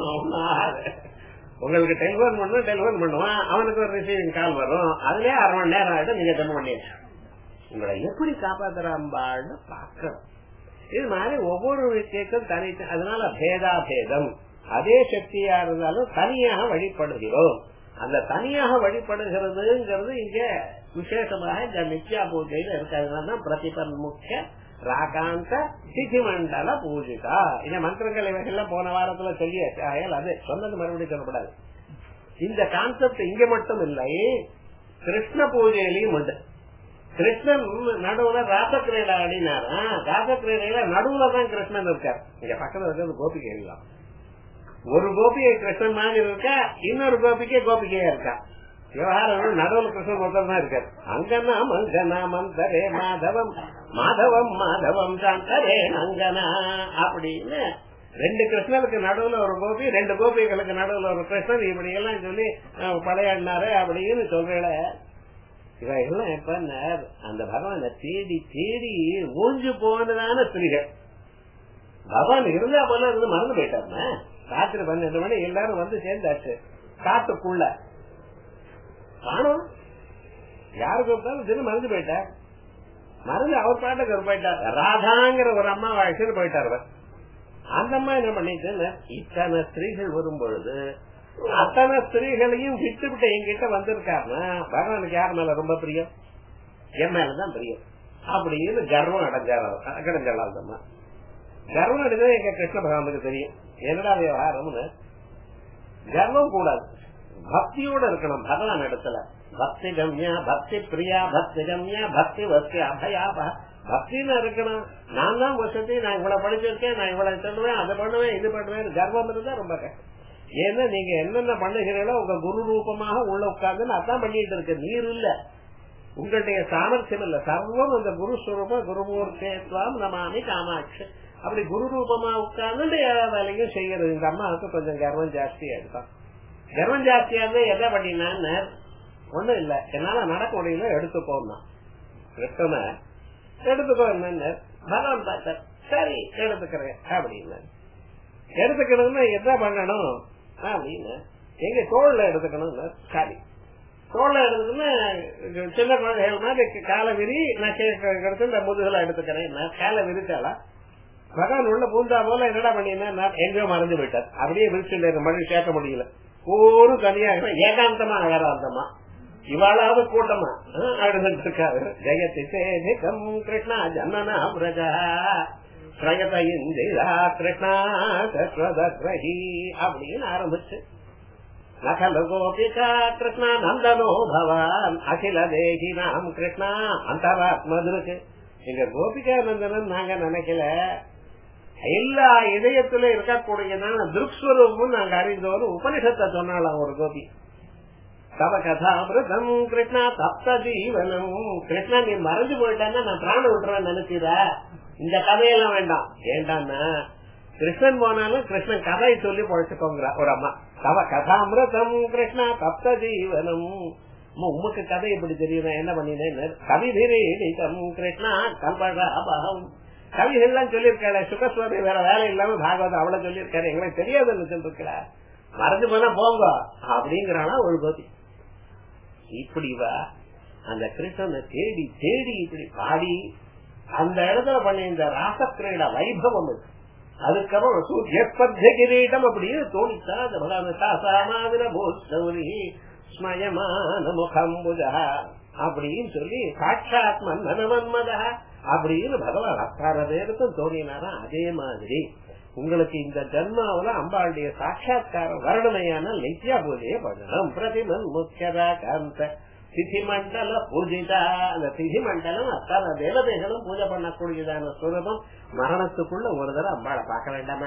உங்களுக்கு டெலிபோன் பண்ணும், டெலிபோன் பண்ணுவான், அவனுக்கு ஒரு ரிசீவிங் கால் வரும், அதுலயே அரை மணி நேரம் ஆயிடும். நீங்க ஜபம் பண்ணிடுங்க. உங்களை எப்படி காப்பாத்துறாம்பான்னு பாக்கணும். இது மாதிரி ஒவ்வொரு விஷயத்தும் தனி. அதனால பேதா பேதம். அதே சக்தியா இருந்தாலும் தனியாக வழிபடுகிறோம். அந்த தனியாக வழிபடுகிறதுங்கிறது இங்க விசேஷமாக இந்த நித்யா பூஜையில இருக்கிறதுனால பிரதிபன் முக்கிய ராகாந்த திதி மண்டல பூஜிதா. இந்த மந்திரங்கள் இவைகள்லாம் போன வாரத்துல சொல்லியாச்சு. ஆகையால் அது சொன்னது மறுபடியும் சொல்லப்படாது. இந்த கான்செப்ட் இங்க மட்டும் இல்லை, கிருஷ்ண பூஜையிலையும் உண்டு. கிருஷ்ணன் நடுவுல ராசக்கிரீடா ஆடினாரா, ராசக்கிரீடையில நடுவுல தான் கிருஷ்ணன் இருக்கார். இங்க பக்கத்துல இருக்கிறது கோபிகை எல்லாம். ஒரு கோபிகை கிருஷ்ணன் மாதிரி இருக்கா, இன்னொரு கோபிக்கை கோபிகையா இருக்கா. விவகாரம் நடுவுல கிருஷ்ணன் ஒருத்தர் தான் இருக்காரு. அங்கனா மங்கனா மந்தரே மாதவம் மாதவம் மாதவம் சாந்தரே அங்கனா அப்படின்னு ரெண்டு கிருஷ்ணனுக்கு நடுவுல ஒரு கோபி, ரெண்டு கோபிகளுக்கு நடுவுல ஒரு கிருஷ்ணன், இப்படி எல்லாம் சொல்லி படையாடினாரு அப்படின்னு சொல்றேன். இவைகள்லாம் எப்ப அந்த பகவான தேடி தேடி ஊஞ்சு போனதான ஸ்திரீகள். பகவான் இருந்தா போல இருந்து மறந்து போயிட்டாருன்னா ராத்திரி பன்னெண்டு மணி எல்லாரும் வந்து சேர்ந்தாச்சு காட்டுக்குள்ள. காணும் யாரு கூப்பிட்டாலும் தினம் மறந்து போயிட்டார். மறந்து அவர் பாட்டுக்கு அவர் போயிட்டார். ராதாங்கிற ஒரு அம்மா வயசுன்னு போயிட்டார். அந்த அம்மா என்ன பண்ணிட்டு இத்தனை ஸ்திரீகள் வரும் பொழுது அத்தனை ஸ்திரீகளையும் விட்டு விட்டு எங்கிட்ட வந்திருக்காருன்னா பகவானுக்கு யார் மேல ரொம்ப பிரியம்? என் மேலதான் பிரியம் அப்படின்னு கர்வம் அடைஞ்சாரு. அடைஞ்சாலும் அந்த அம்மா கர்வம் அடைஞ்சது எங்க கிருஷ்ண பகவானுக்கு தெரியும். என்னடா விவகாரம்னு. கர்வம் கூடாது, பக்தியோட இருக்கணும் பகவான் இடத்துல. பக்தி கம்யா பக்தி பிரியா பக்தி கம்யா பக்தி வஸ்தி அபயாபா பக்தின்னு இருக்கணும். நான் தான் வசதி, நான் இவ்வளவு படிச்சிருக்கேன், நான் இவ்வளவு சொல்லுவேன், அதை பண்ணுவேன், இது பண்ணுவேன். கர்வம் இருந்தா ரொம்ப கஷ்டம். ஏன்னா நீங்க என்னென்ன பண்ணுகிறீங்களோ உங்க குரு ரூபமாக உள்ள உட்கார்ந்து அதான் பண்ணிட்டு இருக்கு. நீர் இல்ல, உங்களுடைய சாமர்த்தியம் இல்ல, சர்வம் அந்த குரு ஸ்வரூபம். குருமூர்த்தேத்வாம் நமாமி காமாட்சி. அப்படி குரு ரூபமா உட்கார்ந்து எல்லா வேலையும் செய்யறது. இந்த அம்மாவுக்கு கொஞ்சம் கர்வம் ஜாஸ்தியா இருக்கான். கர்வம் ஜாஸ்தியா இருந்தா எதை பண்ணினான்னு ஒண்ணும் இல்ல, என்னால நடக்க முடியல, எடுத்துக்கோன்னா கிருஷ்ணன எடுத்துக்கோ. என்னன்னு பகவான் பார்த்தார், சரி எடுத்துக்கிறேன் அப்படின்னு. எடுத்துக்கணும்னா என்ன பண்ணணும் அப்படின்னு எங்க தோல்ல எடுத்துக்கணும். சரி தோல்ல எடுத்துக்கணும்னா சின்ன குழந்தைகள் மாதிரி காலை விரி, நான் எடுத்து இந்த முதுகுல எடுத்துக்கிறேன். காலை விரிச்சாலா பகவான் உள்ள பூந்தா போல என்னடா பண்ணினா எங்கேயோ மறைஞ்சு போயிட்டார். அப்படியே விரிச்சு மழை சேர்க்க முடியல. ஒரு தனியாக ஏகாந்தமா அகராந்தமா இவாளாவது கூட்டமா அடுத்து இருக்காரு. ஜெயதி சேதிகம் கிருஷ்ணா ஜனனா பிரஜா கிருஷ்ணா அப்படின்னு ஆரம்பிச்சு நகல கோபிகா கிருஷ்ணா நந்தனோ பவான் அகில தேகி நாம் கிருஷ்ணா அந்தராத்மதுருக்கு. எங்க கோபிகா நந்தனன் நாங்க நினைக்கல, எல்லா இதயத்துல இருக்கக்கூடியதான திருக்ஸ்வரூபம் நாங்க அறிந்தோம். உபனிஷத்தை சொன்னாலாம் ஒரு கோபி. தவ கதாமிருதம் கிருஷ்ணா தப்த ஜீவனம். கிருஷ்ணா நீ மறைஞ்சு போயிட்டான்னா நான் பிராணம் விட்டுறேன்னு நினைச்சிட. இந்த கதையெல்லாம் வேண்டாம். ஏண்டான்னா கிருஷ்ணன் போனாலும் கிருஷ்ணன் கதையை சொல்லி பொழைச்சுக்கோங்கிற ஒரு அம்மா. தவ கதாமிருதம் கிருஷ்ணா தப்த ஜீவனம். உமக்கு கதை எப்படி தெரியும், என்ன பண்ணினேன்? கவிதிரீடிதம் கிருஷ்ணா கல்பகாபம். கவிகள்லாம் சொல்லியிருக்காரு. சுகஸ்வரி வேற வேலை இல்லாம பாகவதம் அவ்வளவு சொல்லியிருக்காரு. எங்களுக்கு தெரியாதுன்னு சொல்லிருக்கா. மறைஞ்சு போனா போங்க அப்படிங்கிறானா ஒரு கோபி. இப்படிவா அந்த கிருஷ்ணனை தேடி தேடி இப்படி பாடி அந்த இடத்துல பண்ண இந்த ராசக்கிரீட வைபவம் இருக்கு. அதுக்கப்புறம் சூரிய கிரீடம் அப்படின்னு தோணித்தா அந்த பகவான பூஸ்தௌரி ஸ்மயமான முகம்புஜா அப்படின்னு சொல்லி சாட்சாத் மன்மதா அப்படின்னு பகவான் அத்தார பேருக்கும் தோணினாரா. அதே மாதிரி உங்களுக்கு இந்த ஜன்மாவில அம்பாளுடைய சாட்சாத்காரம் வரணுமையான நித்யா பூஜையை பண்ணணும். பிரதிமன் முக்கியதா காந்த திதி மண்டல பூஜிதா. அந்த திதி மண்டலம் அத்தனை தேவதைகளும் பூஜை பண்ணக்கூடியதான சுரூபம். மரணத்துக்குள்ள ஒரு தடவை அம்பாளை பார்க்க வேண்டாமா?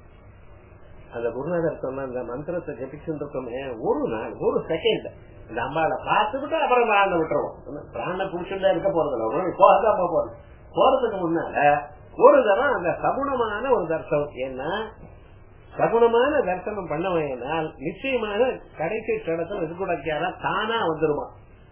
அந்த குருநாதர் சொன்ன அந்த மந்திரத்தை ஜபிச்சுட்டு இருக்கோமே, ஒரு நாள் ஒரு செகண்ட் இந்த அம்பாளை பார்த்துக்கிட்டு அப்புறம் பிராண விட்டுருவோம். பிராண புடிச்சுட்டா இருக்க போறதில்ல, போறதா போறது. போறதுக்கு முன்னால ஒரு தடவை அந்த சகுணமான ஒரு தர்சனம், ஏன்னா சகுணமான தரிசனம் பண்ணவையினால் நிச்சயமாக கடைசி இடத்துல எதுக்கூடாரா தானா வந்துருமா.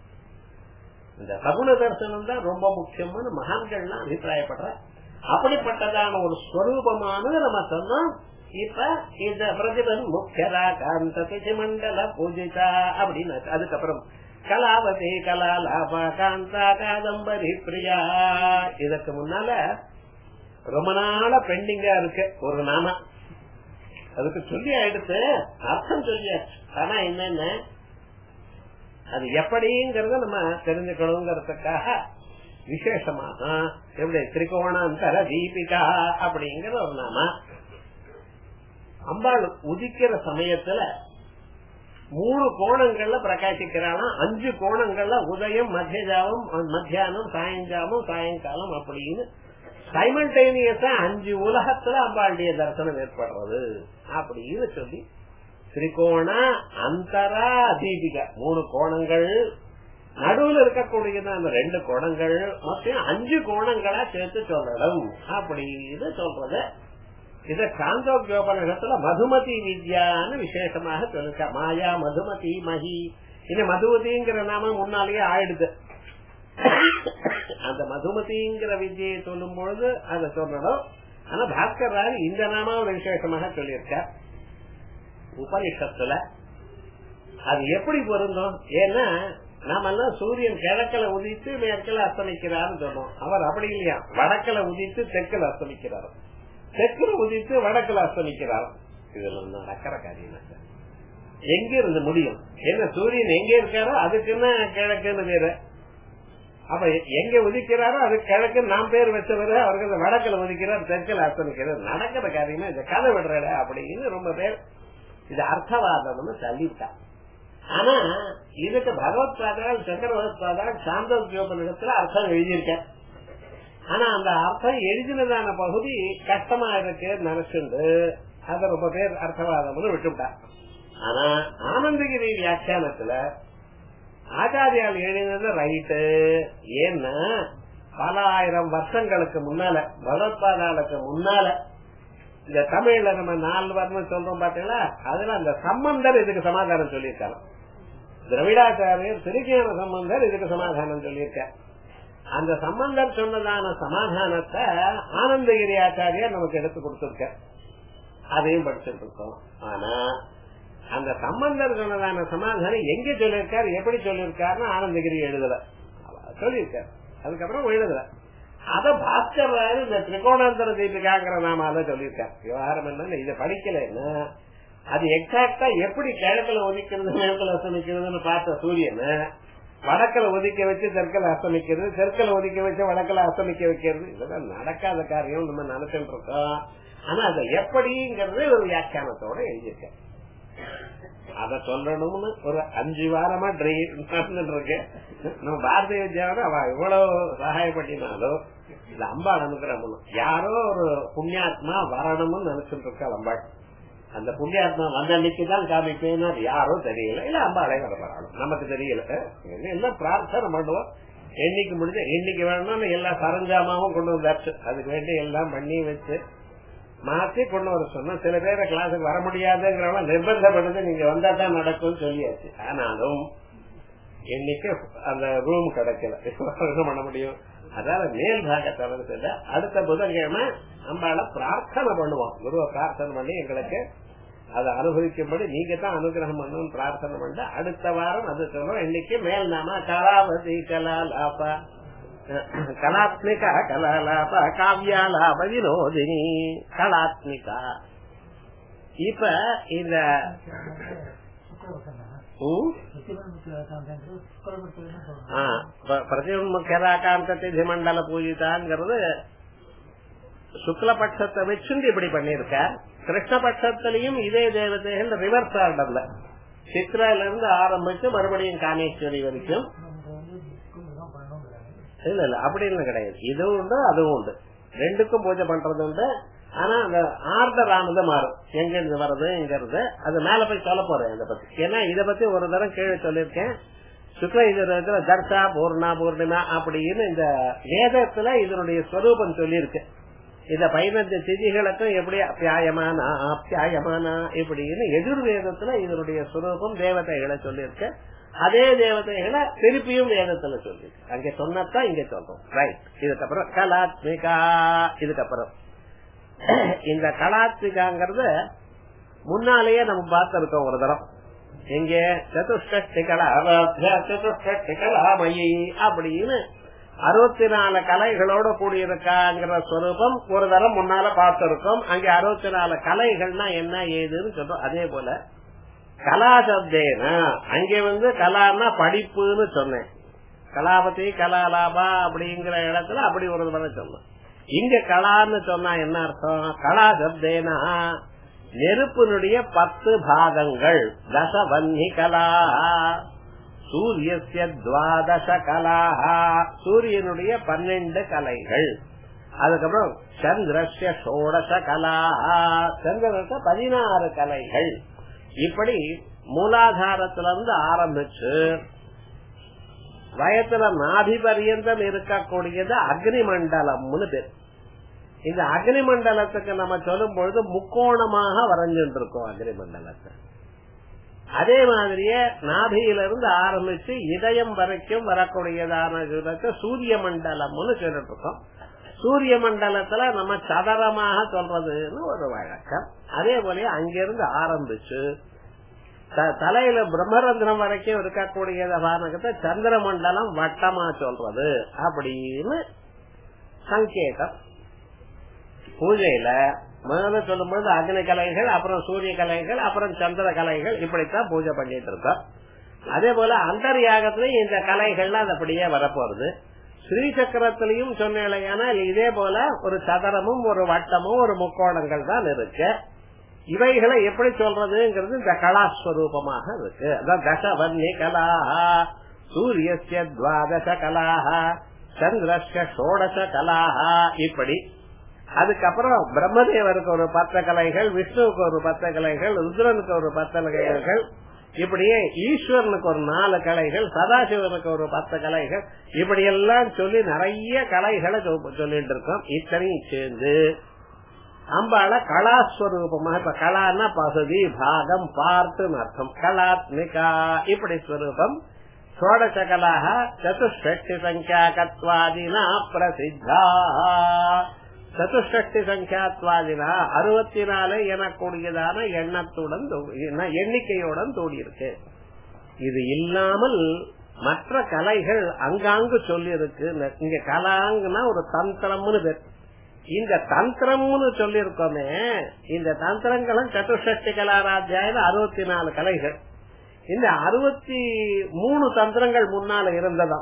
இந்த சகுண தரிசனம் தான் ரொம்ப முக்கியமான மகான்கள்லாம் அபிப்பிராயப்படுற. அப்படிப்பட்டதான ஒரு ஸ்வரூபமானது நம்ம சொன்னோம். இப்ப இந்த பிரதிபன் முக்கியதா காந்த திதி மண்டல பூஜிதா அப்படின்னு. அதுக்கப்புறம் கலாவதி கலாலாபா காந்தா காதம்பரி பிரியா. இதற்கு முன்னால ரொம்ப நாள பெண்டிங்கா இருக்கு ஒரு நாம, அதுக்கு சொல்லி ஆயிடுத்து, அர்த்தம் சொல்லியாச்சு. ஆனா என்னென்ன அது எப்படிங்கறத நம்ம தெரிஞ்சுக்கணுங்கிறதுக்காக விசேஷமாக எப்படி திரிகோணாந்தர தீபிகா அப்படிங்கிற ஒரு நாம. அம்பாள் உதிக்கிற சமயத்துல மூணு கோணங்கள்ல பிரகாசிக்கிறாளாம். அஞ்சு கோணங்கள்ல உதயம், மத்தியஜாமம், மத்தியானம், சாயங்காலம், சாயங்காலம் அப்படின்னு சைமல்டேனியஸா அஞ்சு உலகத்துல அம்பாளுடைய தரிசனம் ஏற்படுறது அப்படின்னு சொல்லி திரிகோண அந்தரா தீபிகா மூணு கோணங்கள், நடுவுல இருக்கக்கூடியது அந்த ரெண்டு கோணங்கள், மொத்தம் அஞ்சு கோணங்களா சேர்த்து சொல்லணும் அப்படின்னு சொல்றது. இத சாந்தோக்கியோபனிஷத்துல மதுமதி வித்யான்னு விசேஷமாக சொல்லிருக்க. மாயா மதுமதி மகி. இந்த மதுமதிங்கிற நாம முன்னாலேயே ஆயிடுது. அந்த மதுமதிங்கிற வித்யை சொல்லும் பொழுது அதை சொல்லணும். ஆனா பாஸ்கர் இந்த நாம ஒரு விசேஷமாக சொல்லியிருக்க உபனிஷத்துல. அது எப்படி பொருந்தும்? ஏன்னா நாம எல்லாம் சூரியன் கிழக்கில உதித்து மேற்கில அஸ்தமிக்கிறார்னு சொன்னோம். அவர் அப்படி இல்லையா, வடக்கில உதித்து தெற்கில் அஸ்தமிக்கிறார், தெற்குல உதித்து வடக்குல அஸ்தமிக்கிறார். இதெல்லாம் நடக்கிற காரியம் எங்க இருந்து முடியும்? என்ன சூரியன் எங்க இருக்காரோ அதுக்குன்னு கிழக்குன்னு பேரு. அப்ப எங்க உதிக்கிறாரோ அது கிழக்கு நாம் பேர் வச்சவரு. அவருக்கு வடக்குல உதிக்கிறார், தெற்குல அஸ்தமிக்கிறார். நடக்கிற காரியமா இந்த கதை விடுற அப்படின்னு ரொம்ப பேர் இது அர்த்தவாதம்னு தள்ளிட்டா. ஆனா இதுக்கு பகவத் பாதால் சங்கர பகவத் பாதால் சாந்தோக்கியோபனிடத்துல அர்த்தம் எழுதியிருக்க. ஆனா அந்த அர்த்தம் எழுதினதான பகுதி கஷ்டமா இருக்கு நினைச்சுண்டு அத ரொம்ப பேர் அர்த்தவாதம்னு விட்டுவிட்டா. ஆனா ஆனந்தகிரி வியாக்கியானத்துல ஆச்சாரியால் எழுதினது ரைட்டு. ஏன்னா பல ஆயிரம் வருஷங்களுக்கு முன்னால பகவத்பாதாளுக்கு முன்னால இந்த தமிழ்ல நம்ம நாலு வர்ணம் சொல்றோம் பாத்தீங்களா, அதுல அந்த சம்பந்தர் இதுக்கு சமாதானம் சொல்லியிருக்காரு. திரவிடாச்சாரியர் திருஞான சம்பந்தர் இதுக்கு சமாதானம் சொல்லியிருக்க. அந்த சம்பந்தர் சொன்னதான சமாதானத்தை ஆனந்தகிரி ஆச்சாரியார் நமக்கு எடுத்து கொடுத்திருக்க. அதையும் படிச்சுட்டு இருக்கோம். ஆனா அந்த சம்பந்தர் சொன்னதான சமாதானம் எங்க சொல்லியிருக்காரு, எப்படி சொல்லியிருக்காருன்னு ஆனந்தகிரி எழுதல, சொல்லியிருக்காரு. அதுக்கப்புறம் எழுதல. அத பாஸ்கர் இந்த திரிகோணாந்தர தீபிகாங்கிற நாம அதை சொல்லியிருக்காரு. விவகாரம் என்ன, இதை படிக்கலன்னா அது எக்ஸாக்டா எப்படி கிழக்குல ஒதுக்கிறது மேற்குல அஸ்தமிக்கிறதுன்னு பார்த்த சூரியன் வடக்கில ஒதுக்க வச்சு தெற்கில அஸ்தமிக்கிறது, தெற்கில ஒதுக்க வச்சு வடக்கில அஸ்தமிக்க வைக்கிறது, இதெல்லாம் நடக்காத காரியம் நம்ம நினைச்சுட்டு இருக்கோம். ஆனா அதை எப்படிங்கிறது ஒரு வியாக்கியானத்தோட எழுதியிருக்க. அத சொல்லணும்னு ஒரு அஞ்சு வாரமா ட்ரெயின் இருக்கு. நம்ம பாரதிய வித்யாவோட அவ இவ்வளவு சகாயப்பட்டினாலும் இந்த அம்பாள் அனுகிரகம் யாரோ ஒரு புண்ணியாத்மா வரணும்னு நினைச்சுட்டு இருக்கா அம்பாள். அந்த புண்ணியாத்மா வந்த அன்னைக்குதான் காமிப்பேன்னு யாரோ தெரியல, இல்ல அம்பாளே வர வரணும் நமக்கு தெரியல. எல்லாம் பிரார்த்தனை பண்ணுவோம். என்னைக்கு முடிஞ்ச என்னைக்கு வேணும்னு எல்லா சரஞ்சாமாவும் கொண்டு வந்தாச்சு. அதுக்கு வேண்டி எல்லாம் பண்ணி வச்சு மாத்தி கொண்டு வர சொன்னா சில பேரை கிளாஸுக்கு வர முடியாதுங்கிறவங்க நிர்பந்தப்படுது, நீங்க வந்தா தான் நடக்கும் சொல்லியாச்சு. ஆனாலும் இன்னைக்கு அந்த ரூம் கிடைக்கல, என்ன பண்ண முடியும்? அதாவது மேல் பாகத்தவங்க அடுத்த புதன்கிழமை அம்பாளை பிரார்த்தனை பண்ணுவோம். குருவை பிரார்த்தனை பண்ணி எங்களுக்கு அதை அனுபவிக்கும்படி நீங்க தான் அனுகிரகம் பண்ணணும் பிரார்த்தனை பண்ண. அடுத்த வாரம் அது சொல்றோம். இன்னைக்கு மேல் நாம கலாவதி கலாலாபா கலாத்மிகா கலாலாபா காவியாலாப வினோதினி கலாத்மிகா. இப்ப இந்த பிரதிமுக்கியராகாந்த திதி மண்டல பூஜிதாங்கிறது சுக்லபட்சத்தை வச்சுண்டு இப்படி பண்ணிருக்கார். கிருஷ்ணபட்சத்திலையும் இதே தேவதைகள் ரிவர்ஸ் ஆர்டர்ல சித்ரால இருந்து ஆரம்பிச்சு மறுபடியும் காமேஸ்வரி வரைக்கும் இல்ல இல்ல அப்படின்னு கிடையாது. இதுவும் உண்டு அதுவும் உண்டு, ரெண்டுக்கும் பூஜை பண்றது உண்டு. ஆனா அந்த ஆர்டர் ஆனது மாறும், எங்க இருந்து வர்றது எங்க இருந்து அது மேல போய் சொல்ல போறேன் இதை பத்தி. ஏன்னா இதை பத்தி ஒரு தரம் கீழே சொல்லிருக்கேன். சுக்ல இதத்துல தர்ஷா பூர்ணா பூர்ணிமா அப்படின்னு இந்த வேதத்துல இதனுடைய ஸ்வரூபம் சொல்லியிருக்கு. இந்த பதினஞ்சு திதிகளுக்கும் எப்படி அப்பியாயமானா அப்பியாயமானா இப்படின்னு எதிர்வேதத்துல இதனுடைய ஸ்வரூபம் தேவதைகளை சொல்லியிருக்க. அதே தேவதைகளை திருப்பியும் வேதத்துல சொல்லிருக்கு. அங்க சொன்னதான் இங்க சொல்றோம். ரைட். இதுக்கப்புறம் கலாத்மிகா. இதுக்கப்புறம் இந்த கலாத்மிகாங்கிறது முன்னாலேயே நம்ம பார்த்திருக்கோம் ஒரு தரம். எங்க சதுஷ்டி கலா சதுஷ்டி கலாமயி அப்படின்னு அறுபத்தி நாலு கலைகளோட கூடியிருக்காங்கிற ஸ்வரூபம் ஒரு தரம் முன்னால பார்த்திருக்கோம். அங்க அறுபத்தி நாலு கலைகள்னா என்ன ஏதுன்னு சொல்றோம். அதே போல கலாசப்தேனா அங்கே வந்து கலான்னா படிப்புன்னு சொன்னேன். கலாபதி கலாலாபா அப்படிங்கிற இடத்துல அப்படி ஒரு தடவை சொன்னோம். இங்க கலான்னு சொன்னா என்ன அர்த்தம்? கலாசப்தேனா நெருப்பினுடைய பத்து பாகங்கள். தசவன்னி கலா சூரியஸ்ய துவாதச கலாஹா சூரியனுடைய பன்னெண்டு கலைகள். அதுக்கப்புறம் சந்திரஸ்ய ஷோடச கலாஹா சந்திரனுக்கு பதினாறு கலைகள். இப்படி மூலாதாரத்திலிருந்து ஆரம்பிச்சு வயத்துல நாபி பரியந்தம் இருக்கக்கூடியது அக்னி மண்டலம்னு பேர். இந்த அக்னி மண்டலத்துக்கு நம்ம சொல்லும் பொழுது முக்கோணமாக வரைஞ்சுட்டு இருக்கோம் அக்னி மண்டலத்தை. அதே மாதிரியே நாபியிலிருந்து ஆரம்பிச்சு இதயம் வரைக்கும் வரக்கூடியதான சூரிய மண்டலம்னு சொல்லிட்டு இருக்கோம். சூரிய மண்டலத்துல நம்ம சதுரமாக சொல்றதுன்னு ஒரு வழக்கம். அதே போல அங்கிருந்து ஆரம்பிச்சு தலையில பிரம்மரந்திரம் வரைக்கும் இருக்கக்கூடியதானத்தை சந்திர மண்டலம் வட்டமா சொல்றது அப்படின்னு சங்கேதம். பூஜையில முதல்ல சொல்லும் பொழுது அக்னி கலைகள், அப்புறம் சூரிய கலைகள், அப்புறம் சந்திர கலைகள், இப்படித்தான் பூஜை பண்ணிட்டு இருக்கோம். அதே போல அந்தர்யாகத்திலயும் இந்த கலைகள்லாம் அது அப்படியே வரப்போறது. ஸ்ரீ சக்கரத்திலையும் சொன்னால் இதே போல ஒரு சதுரமும் ஒரு வட்டமும் ஒரு முக்கோணங்கள் தான் இருக்கு. இவைகளை எப்படி சொல்றதுங்கிறது இந்த கலாஸ்வரூபமாக இருக்கு. அதான் தசவன்னி கலாஹா சூரியஸ்ய துவாதச கலாஹா சந்திரஸ்ய ஷோடச கலாஹா இப்படி. அதுக்கப்புறம் பிரம்மதேவருக்கு ஒரு பத்து கலைகள், விஷ்ணுவுக்கு ஒரு பத்து கலைகள், ருத்ரனுக்கு ஒரு பத்து கலைகள், இப்படியே ஈஸ்வரனுக்கு ஒரு நாலு கலைகள், சதாசிவனுக்கு ஒரு பத்து கலைகள், இப்படி எல்லாம் சொல்லி நிறைய கலைகளை சொல்லிட்டு இருக்கோம். இத்தனையும் சேர்ந்து அம்பாள கலாஸ்வரூபமா, இப்ப கலான்னா பகுதி பாகம் பார்த்து அர்த்தம். கலாத்மிகா இப்படி ஸ்வரூபம். ஷோடச கலாஹ சதுஷ்டி சங்கியாகத்வாதினா பிரசித்தா. சதுஷ்டி சங்கியாத்வாதினா அறுபத்தி நாலு எனக்கூடியதான எண்ணத்துடன் எண்ணிக்கையுடன் தோடியிருக்கு. இது இல்லாமல் மற்ற கலைகள் அங்காங்கு சொல்லி இருக்கு. இங்க கலாங்கன்னா ஒரு தந்திரம்னு பேர். இந்த தந்திரம்னு சொல்லி இருக்கோமே, இந்த தந்திரங்களும் சதுஷ்டி கலாராத்தியாயில அறுபத்தி நாலு கலைகள். இந்த அறுபத்தி மூணு தந்திரங்கள் முன்னால இருந்ததாம்.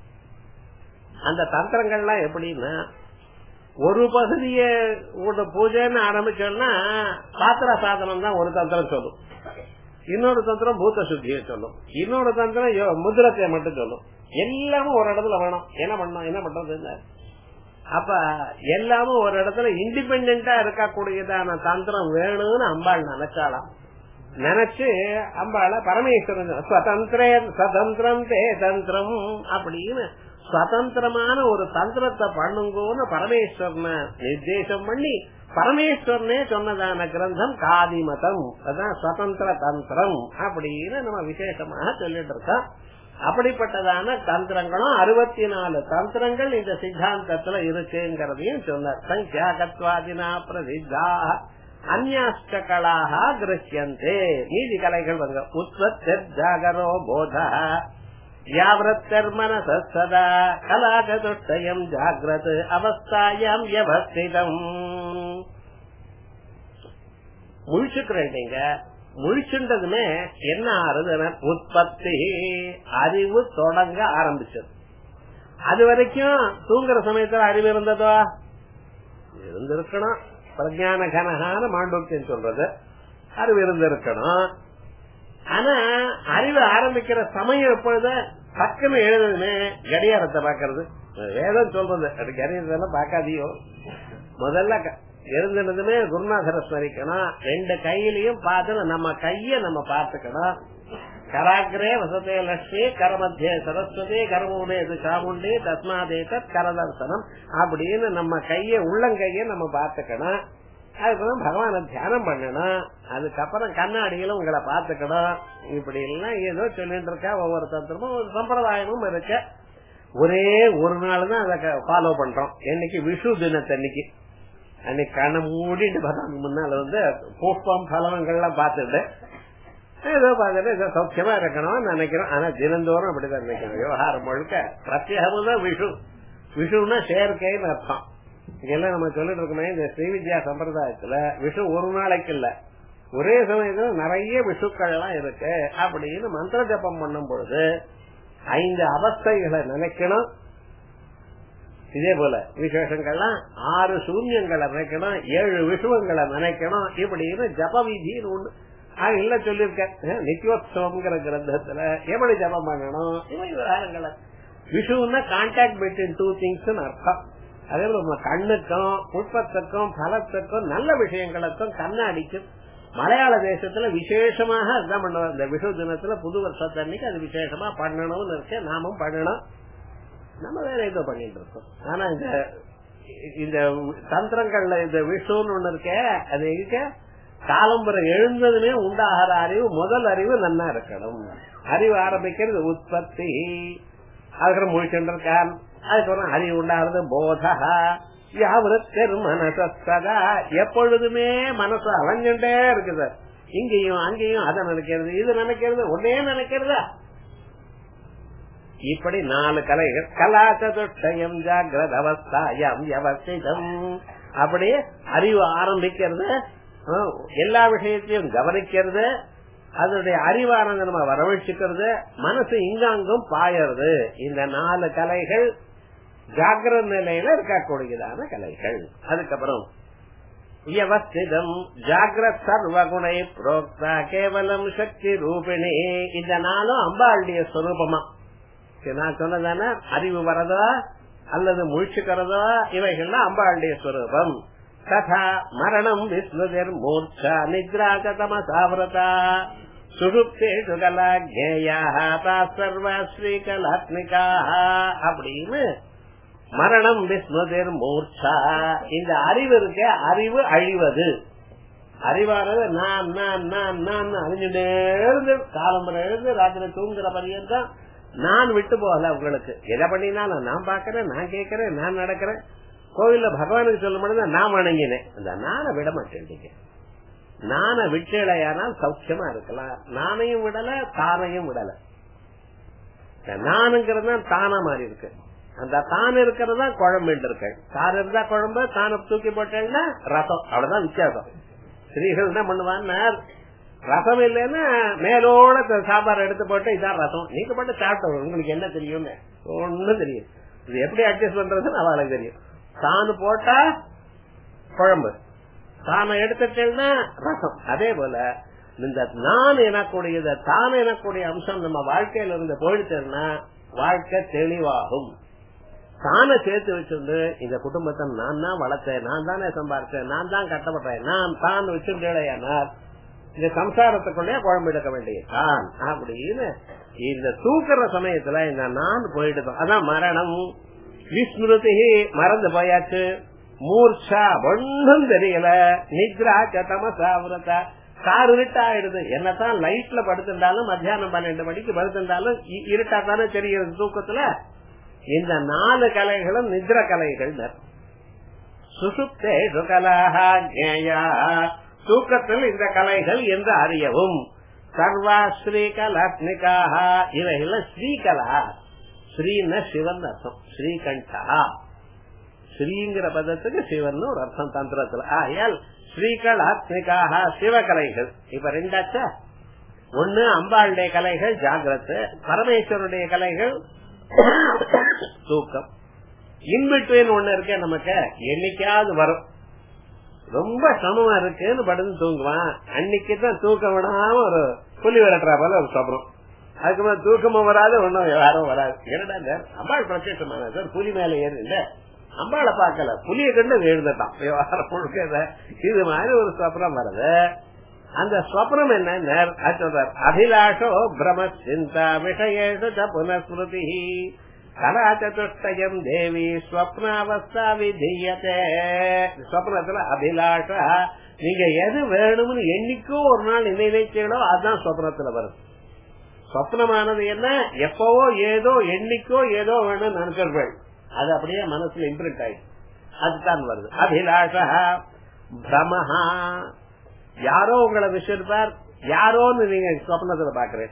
அந்த தந்திரங்கள்லாம் எப்படின்னா, ஒரு பகுதிய பூஜைன்னு ஆரம்பிச்சோம்னா பாத்திர சாதனம் தான் ஒரு தந்திரம் சொல்லும், இன்னொரு தந்திரம் பூத்த சுத்தியை சொல்லும், இன்னொரு தந்திரம் முதிரத்தை மட்டும் சொல்லும். எல்லாமும் ஒரு இடத்துல வேணும். என்ன பண்ணணும், என்ன பண்றது? அப்ப எல்லாமும் ஒரு இடத்துல இண்டிபெண்டா இருக்கக்கூடியதான தந்திரம் வேணும்னு அம்பாள் நினைச்சாலாம். நினைச்சு அம்பாள பரமேஸ்வரன் ஸ்வதந்திரே சதந்திரம் தே தந்திரம் அப்படின்னு சுதந்திரமான ஒரு தந்திரத்தை பண்ணுங்கன்னு பரமேஸ்வரனை நிர்தேசம் பண்ணி பரமேஸ்வரனே சொன்னதான கிரந்தம் காதிமதம். அதான் சுதந்திர தந்திரம் அப்படின்னு நம்ம விசேஷமாக சொல்லிட்டு இருக்கோம். அப்படிப்பட்டதான தந்திரங்களும் அறுபத்தி நாலு தந்திரங்கள் இந்த சித்தாந்தத்துல இருக்குங்கிறதையும் சொன்னார். சங்கியாகத்வாதினா பிரசித்தா அந்யாஷ்ட கலாக கிரஹ்யந்தே. மீதி கலைகள் வருங்க. உத்வத்தர் ஜாகரோ போத யாவரத்தர் மனச சதா கலாகதுஷ்டயம் ஜாகிரத் அவஸ்தாயம் வியவஸ்திதம். முழிச்சுக்கிறேன். நீங்க முழிச்சுன்றதுமே என்ன ஆறுது? உற்பத்தி அறிவு தொடங்க ஆரம்பிச்சது. அது வரைக்கும் தூங்குற சமயத்துல அறிவு இருந்ததோ இருந்திருக்கணும். பிரஜான கனகான மாண்டூக்கியம் சொல்றது அறிவு இருந்திருக்கணும். ஆனா அறிவு ஆரம்பிக்கிற சமயம் எப்பொழுது பக்கமே எழுதுமே கடியாரத்தை பாக்கிறது. வேதம் சொல்றது அது கடியாரத்தெல்லாம் பாக்காதியோ. முதல்ல எழுதுனதுமே குருநாதரை ஸ்மரிக்கணும். ரெண்டு கையிலையும் பார்த்து நம்ம கைய நம்ம பார்த்துக்கணும். கராகிரே வசதே லட்சுமி கரமத்திய சரஸ்வதி கரமூலே சாமுண்டி தஸ்மாதேத கரதர்சனம் அப்படின்னு நம்ம கைய உள்ளங்கைய நம்ம பார்த்துக்கணும். அதுக்கப்புறம் பகவான தியானம் பண்ணணும். அதுக்கப்புறம் கண்ணாடியில உங்களை பார்த்துக்கணும். இப்படி எல்லாம் ஏதோ சொல்லிட்டு இருக்கா. ஒவ்வொரு தத்துவமும் ஒரு சம்பிரதாயமும் இருக்கு. ஒரே ஒரு நாள் தான் அதை ஃபாலோ பண்றோம். என்னைக்கு விஷு தினத்தன்னைக்கு அன்னைக்கு கண்ணை மூடிட்டு பார்த்தா முன்னால வந்து புஷ்பம் பலவங்கள்லாம் பார்த்துட்டு ஏதோ பார்த்துட்டு ஏதோ சௌக்கியமா இருக்கணும்னு நினைக்கிறோம். ஆனா தினந்தோறும் அப்படிதான் நினைக்கணும். விவகாரம் முழுக்க பிரத்யேகமும் தான் விஷு. விஷுன்னா செயற்கைன்னு அர்த்தம். இதெல்லாம் நம்ம சொல்லிட்டு இருக்கோமே இந்த ஸ்ரீவித்யா சம்பிரதாயத்துல விஷு ஒரு நாளைக்கு இல்ல, ஒரே சமயத்துல நிறைய விஷுக்கள் எல்லாம் இருக்கு. அப்படின்னு மந்திர ஜபம் பண்ணும் பொழுது ஐந்து அவஸ்தைகளை நினைக்கணும். இதே போல விசேஷங்கள்லாம் ஆறு சூன்யங்களை நினைக்கணும், ஏழு விஷுவங்களை நினைக்கணும். இப்படின்னு ஜப விதின்னு ஒண்ணு இல்ல சொல்லிருக்க. நித்யோத்சவம்ங்கிற கிரந்தத்துல எப்படி ஜபம் பண்ணணும் விவகாரங்களை. விஷுன்னா கான்டாக்ட் பிட்வீன் டூ திங்ஸ் அர்த்தம். அதே போல கண்ணுக்கும் புஷ்பத்துக்கும் பலத்துக்கும் நல்ல விஷயங்களுக்கும் கண்ணாடிக்கும் மலையாள தேசத்துல விசேஷமாக அதுதான் பண்ணுவோம். இந்த விஷு தினத்துல புது வருஷத்தன்னைக்கு அது விசேஷமா பண்ணணும்னு இருக்கு. நாமும் பண்ணணும். நம்ம வேற ஏதோ பண்ணிட்டு இருக்கோம். ஆனா இந்த இந்த தந்திரங்கள்ல இந்த விஷுன்னு ஒண்ணு இருக்க அது இருக்க காலம்புரை எழுந்ததுமே உண்டாகிற அறிவு முதல் அறிவு நன்னா இருக்கணும். அறிவு ஆரம்பிக்கிறது உற்பத்தி. அதுக்கப்புறம் முழிச்சுருக்கான். அதுக்கப்புறம் அறிவு உண்டாகிறது போதா யாவரத்தர் மனசதா. எப்பொழுதுமே மனசு அலைஞ்சுட்டே இருக்குது. இங்கேயும் அங்கேயும் அதை நினைக்கிறது இது நினைக்கிறது ஒன்னே நினைக்கிறதா. இப்படி நாலு கலைகள் கலாச்சதுஷ்டயம் ஜாகிரத அவஸ்தாயம் வியவஸ்திதம். அப்படியே அறிவு ஆரம்பிக்கிறது, எல்லா விஷயத்தையும் கவனிக்கிறது, அதனுடைய அறிவானது நம்ம வரவழைச்சுக்கிறது, மனசு இங்காங்கும் பாயறது. இந்த நாலு கலைகள் ஜாகிரத நிலையில இருக்கக்கூடியதான கலைகள். அதுக்கப்புறம் வியவஸ்திதம் ஜாகிரத் சர்வகுணை புரோக்தா கேவலம் சக்தி ரூபிணி. இந்த நாளும் அம்பாளுடைய ஸ்வரூபமா நான் சொன்னதான அறிவு வரதா அல்லது முழிச்சுக்கிறதா இவைகள்லாம் அம்பாளுடைய ஸ்வரூபம். ததா மரணம் விஸ்வதர் மூர்ச்சா நித்ராக தமசாவிரதா சுஷுப்தேஷு கலா ஜேயாக தா சர்வா ஸ்ரீ கலாத்மிகா. அப்படின்னு மரணம் விஸ்வதர் மூர்ச்சா. இந்த அறிவு இருக்க அறிவு அழிவது. அறிவானது நான் நான் நான் நான் அழிஞ்சுட்டே இருந்து காலம்பரை எழுந்து ராத்திரி தூங்குற பரியந்தான் நான் விட்டு போகல. உங்களுக்கு எதை பண்ணினாலும் நான் பாக்கிறேன், நான் கேட்கிறேன், நான் நடக்கிறேன். கோவில்ல பகவானுக்கு சொல்ல முடியாது நான் வணங்கினேன். இந்த நானை விட மாட்டேன். நானை விட்டேலையானால் சௌக்கியமா இருக்கலாம். நானையும் விடல தானையும் விடல. நானுங்கிறது தானா மாறி இருக்கு. அந்த தான் இருக்கிறது தான் குழம்பு இருக்கு. தான் இருந்தா குழம்பு, தானை தூக்கி போட்டேன்னா ரசம். அவ்வளவுதான் வித்தியாசம். ஸ்ரீகள் என்ன பண்ணுவான்னு ரசம் இல்லைன்னா மேலோட சாம்பார் எடுத்து போட்டு இதான் ரசம் நீங்க போட்டு சாப்பிட்டு உங்களுக்கு என்ன தெரியும் ஒண்ணும் தெரியும். இது எப்படி அட்ஜஸ்ட் பண்றதுன்னு அவளுக்கு தெரியும். தானு போட்டா குழம்பு, தானை எடுத்துட்டேன்னா ரசம். அதே போல இந்த நான் எனக்கூடியத தான் எனக்கூடிய அம்சம் நம்ம வாழ்க்கையில இருந்து போயிடுச்சுன்னா வாழ்க்கை தெளிவாகும். தானே சேர்த்து வச்சிருந்து இந்த குடும்பத்தை நான் தான் வளர்த்தேன், நான் தானே சம்பாரிச்சேன், நான் தான் கட்டப்பட்டேன், நான் தான் வச்சிருந்தேன் இந்த சம்சாரத்துக்குள்ளே குழம்பு எடுக்க வேண்டிய தான் அப்படின்னு இந்த தூக்குற சமயத்துல இந்த நான் போயிடுதோம். அதான் மரணம். விஸ்மிருதி மறந்து போயாச்சு. மூர்ச்சா ஒன்றும் தெரியல. நித்ரா தமசாவிரதா கார் இருட்டாயிடுது. என்னத்தான் லைட்ல படுத்திருந்தாலும் மத்தியானம் பன்னெண்டு மணிக்கு படுத்திருந்தாலும் இருட்டா தானே தெரிகிறது தூக்கத்துல. இந்த நாலு கலைகளும் நித்ர கலைகள். சுசுப்தேஷு கலாஹ ஜேயா தூக்கத்தில் இந்த கலைகள் என்று அறியவும். சர்வா ஸ்ரீகலாத்மிகாக இவைகள் ஸ்ரீகலா. ஸ்ரீன சிவன் அர்த்தம். ஸ்ரீகண்டா ஸ்ரீங்கிற பதத்துக்கு சிவன் ஒரு அர்த்தம் தந்திரத்துல. ஆயால் ஸ்ரீகலாத்மிகாக சிவகலைகள். இப்ப ரெண்டாச்சா, ஒன்னு அம்பாளுடைய கலைகள் ஜாகிரத்து, பரமேஸ்வருடைய கலைகள் தூக்கம். இன்பிட்வீன் ஒண்ணு இருக்க நமக்கு என்னைக்காவது வரும், ரொம்ப சமமா இருக்குன்னு படுத்து தூங்குவான். அன்னைக்குதான் தூக்கம் விடாம ஒரு புலி விரட்டுறா போல ஒரு சொப்னம். அதுக்கு தூக்கமும் வராது, ஒன்னும் யாரும் வராது. என்னடா அம்பாள் பிரத்யட்சமான சார், புலி மேல ஏறு இல்ல, அம்பாளை பாக்கல, புலிய கண்டு எழுந்துட்டான் விவகாரம் முழுக்க. இது மாதிரி ஒரு சொப்னம் வருது. அந்த சொப்னம் என்ன சொல்றார், அபிலாஷோ பிரம சிந்தா விஷயேஷு புனஸ்மிருதி கலா சதுஷ்டயம் தேவி ஸ்வப்னாவஸ்தா விதீயதே. சொப்னத்துல அபிலாஷ, நீங்க எது வேணும்னு என்னைக்கோ ஒரு நாள் நினைச்சீங்களோ அதுதான் சொப்னத்துல வரும். சொப்னமானது என்ன, எப்பவோ ஏதோ என்னைக்கோ ஏதோ வேணும்னு நினைக்கிறீர்கள், அது அப்படியே மனசுல இம்ப்ரிண்ட் ஆயிடுச்சு, அதுதான் வருது. அபிலாஷ பிரமஹா, யாரோ உங்களை விசிருப்பார், யாரோன்னு நீங்க சொப்னத்துல பாக்குறேன்,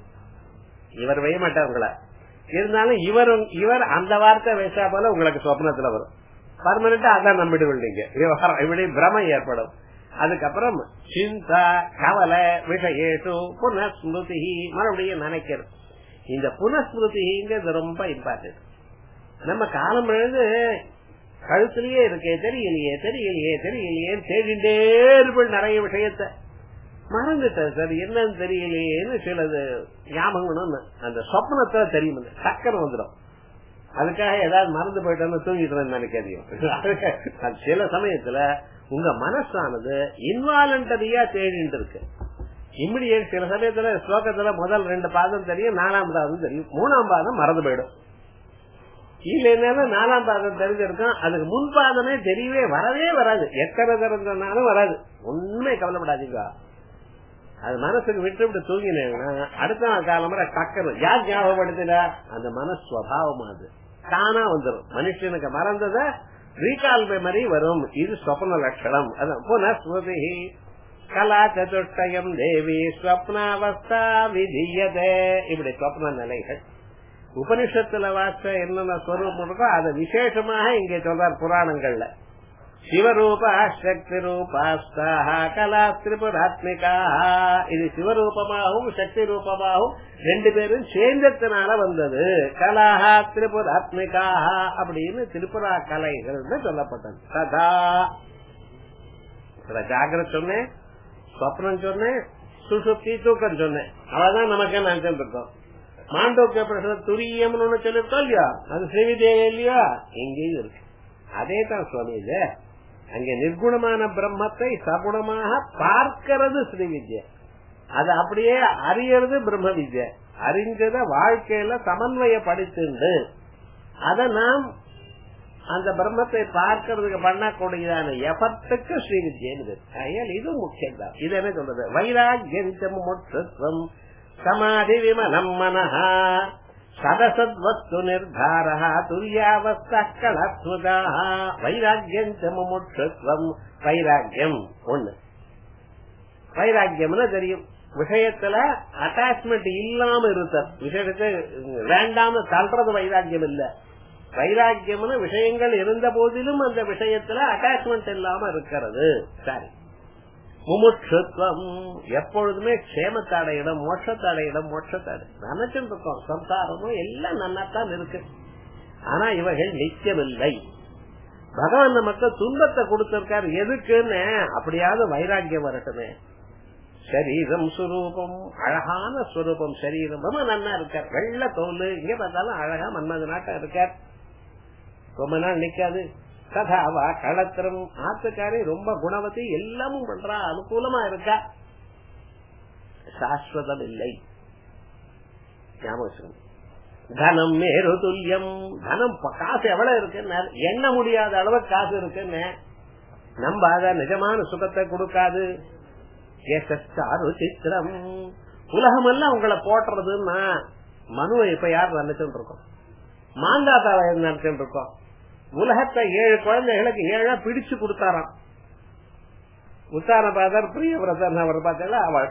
இவர் வைய மாட்டார் உங்களை, இருந்தாலும் இவர் இவர் அந்த வார்த்தை பேசா போல உங்களுக்கு சொப்னத்துல வரும். பர்மனண்டா அதான் நம்பிட்டு விடுவீங்க, இப்படி பிரமம் ஏற்படும். அதுக்கப்புறம் சிந்தா கவலை விஷயேஷு புனஸ்மிருதி, மறுபடியும் நினைக்கிறது. இந்த புனஸ்மிருதிங்கிறது ரொம்ப இம்பார்ட்டன்ட். நம்ம காலம் எழுந்து கழுத்திலேயே இருக்கே, தெரியலையே தெரியலையே தெரியலையே தேடிண்டே இருப்பேன் நிறைய விஷயத்த மறந்துட்டேன் சார், என்னன்னு தெரியலையேன்னு சிலது ஞாபகம் அந்த சொப்னத்தை தெரியும், டக்குன்னு வந்துடும். அதுக்காக ஏதாவது மறந்து போயிட்டோம்னு தூங்கிட்டு நினைக்காதீங்க. சில சமயத்துல உங்க மனசானது இன்வாலண்டரியா தேடிட்டு இருக்கு. இம்மிடியேட் சில சமயத்துல ஸ்லோகத்துல முதல் ரெண்டு பாதம் தெரியும், நாலாம் பாதம் தெரியும், மூணாம் பாதம் மறந்து போயிடும். இல்லைன்னா நாலாம் பாதம் தெரிஞ்சிருக்கும், அதுக்கு முன் பாதமே தெரியவே வரவே வராது, எத்தனை தெரிஞ்சாலும் வராது. ஒண்ணுமே கவலைப்படாதீங்க, அது மனசுக்கு விட்டு விட்டு தூங்கினேன்னா அடுத்த நாள் காலம்பர டக்கணும். யார் ஞாபகப்படுத்தல, அந்த மனஸ்வபாவம் அது தானா வந்துடும். மனுஷனுக்கு மறந்தத ரீகால் மெமரி வரும், இது சொப்ன லட்சணம். புனஸ்மிருதி கலா சதுஷ்டயம் தேவி ஸ்வப்னாவஸ்தா விதீயதே, இப்படி சொப்ன நிலைகள். உபனிஷத்துல வாச என்னென்ன ஸ்வரூபம் இருக்கோ அதை விசேஷமாக இங்கே சொல்றார் புராணங்கள்ல. சிவரூபா சக்தி ரூபாஸ்தா கலா திரிபுராத்மிகா, இது சிவரூபமாகவும் சக்தி ரூபமாகவும் ரெண்டு பேரும் சேர்ந்ததுனால வந்தது. கலாஹா திரிபுராத்மிகா அப்படின்னு திரிபுரா கலைகள் சொல்லப்பட்டது. சதா ஜாகிரத் சொன்னேன், சொப்னம் சொன்னேன், சுசுப்தி தூக்கம் சொன்னேன், அவ்வளவுதான் நமக்கு நினைச்சிட்டு இருக்கோம். மாண்டோக்கிய பிரசன துரியம்னு ஒண்ணு சொல்லிருக்கோம் இல்லையா, அது ஸ்ரீவித்யா இல்லையா, எங்கேயும் இருக்கு. அதே தான் சுவாமி, இது அங்க நிர்குணமான பிரம்மத்தை சகுணமாக பார்க்கிறது ஸ்ரீவித்யா, அது அப்படியே அறியறது பிரம்ம வித்யா. அறிஞ்சத வாழ்க்கையில சமன்வயப்படுத்து அத நாம் அந்த பிரம்மத்தை பார்க்கறதுக்கு பண்ணக்கூடியதான எஃபர்ட்டுக்கு ஸ்ரீவித்யன்னு. இது முக்கியம் தான். இது என்ன சொல்றது, வைராக்கியம் மோட்சம் சமாதி விமலம் மனஹா சதசத்வஸ்து நிர்தாரஹ துல்யாவஸ்தா கலத்வதா. வைராக்கியம் முமுட்சுத்வம், வைராக்கியம் ஒண்ணு. வைராக்கியம்னு தெரியும், விஷயத்துல அட்டாச்மெண்ட் இல்லாம இருத்தல், விஷயத்துக்கு வேண்டாம தள்ளுறது வைராக்கியம் இல்ல. வைராக்கியம்னு விஷயங்கள் இருந்த போதிலும் அந்த விஷயத்துல அட்டாச்மெண்ட் இல்லாம இருக்கிறது. சரி, முமுட்சுத்வம் எப்பொழுதுமே க்ஷேமத்தடையிடம் மோட்சத்தடையிடம் மோட்சத்தடை நினைச்சுட்டு இருக்கோம். சம்சாரமும் எல்லாம் நன்னாத்தான் இருக்கு, ஆனா இவைகள் நிச்சயமில்லை. பகவான் நமக்கு துன்பத்தை கொடுத்திருக்காரு, எதுக்குன்னு அப்படியாவது வைராக்கியம் வரட்டுமே. சரீரம் சுரூபம், அழகான ஸ்வரூபம், சரீரம் ரொம்ப நன்னா இருக்கார், வெள்ள தோல், இங்க பார்த்தாலும் அழகா மன்மத நாட்டம் இருக்கார், ரொம்ப நாள் நிக்காது. கதாவா களத்திரம், ஆத்துக்காரி ரொம்ப குணவதி, எல்லாமும் பண்றா, அனுகூலமா இருக்கா, சாஸ்வதம் இல்லை. தனம் மேரு துல்லியம், தனம் காசு எவ்வளவு இருக்குன்னு எண்ண முடியாத அளவுக்கு காசு இருக்குன்னு நம்பாத, நிஜமான சுகத்தை கொடுக்காது. சித்திரம், உலகம் எல்லாம் உங்களை போட்டுறதுன்னா மனுவை இப்ப யார் நினைச்சுட்டு இருக்கோம், மாந்தாத்தாவை நினைச்சுட்டு இருக்கோம். உலகத்தை ஏழு குழந்தைகளுக்கு ஏழா பிடிச்சு கொடுத்தாராம். உத்தானபாதர் பிரியவிரதர் அவர் பார்த்தால அவள்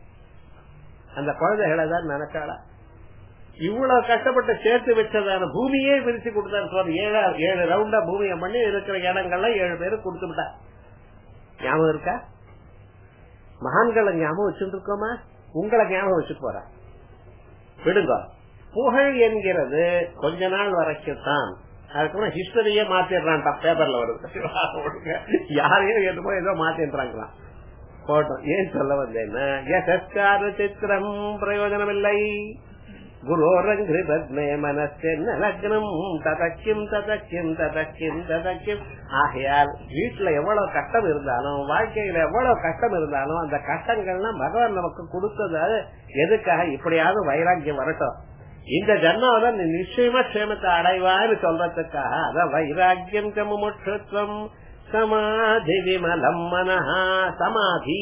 அந்த குழந்தைகளை தான் நினைச்சாளா இவ்வளவு கஷ்டப்பட்டு சேர்த்து வச்சதான பூமியே பிரிச்சு கொடுத்தாரு. ஏழு ஏழு ரவுண்டா பூமியை பண்ணி இருக்கிற இடங்கள்ல ஏழு பேரு கொடுத்து விட்டா. ஞாபகம் இருக்கா? மகான்களை ஞாபகம் வச்சுட்டு இருக்கோமா? உங்களை ஞாபகம் வச்சு போற விடுங்க. புகழ் என்கிறது கொஞ்ச நாள் வரைக்கும் தான். அதுக்கப்புறம் ஹிஸ்டரியே மாத்திடுறான் பேப்பர்ல வருது. யாரையும் எதுமோ ஏதோ மாத்திடுறாங்களாம். போட்டோம். ஏன் சொல்ல வந்தேன்னா சித்திரம் பிரயோஜனம் இல்லை. குரோரங்கிரி பத்மே மனசென்ன லக்னம் ததக்கிம் ததக்கிம் ததக்கிம் ததக்கிம். ஆகையால் வீட்டுல எவ்வளவு கஷ்டம் இருந்தாலும் வாழ்க்கையில எவ்வளவு கஷ்டம் இருந்தாலும் அந்த கஷ்டங்கள்லாம் பகவான் நமக்கு கொடுத்தது எதுக்காக? இப்படியாவது வைராக்கியம் வரட்டும். இந்த ஜன்மாவதான் நீ நிச்சயமா க்ஷேமத்தை அடைவான்னு சொல்றதுக்காக. அதான் வைராக்கியம் சமுமுட்சுத்வம் சமாதி விமலம் மனஹா. சமாதி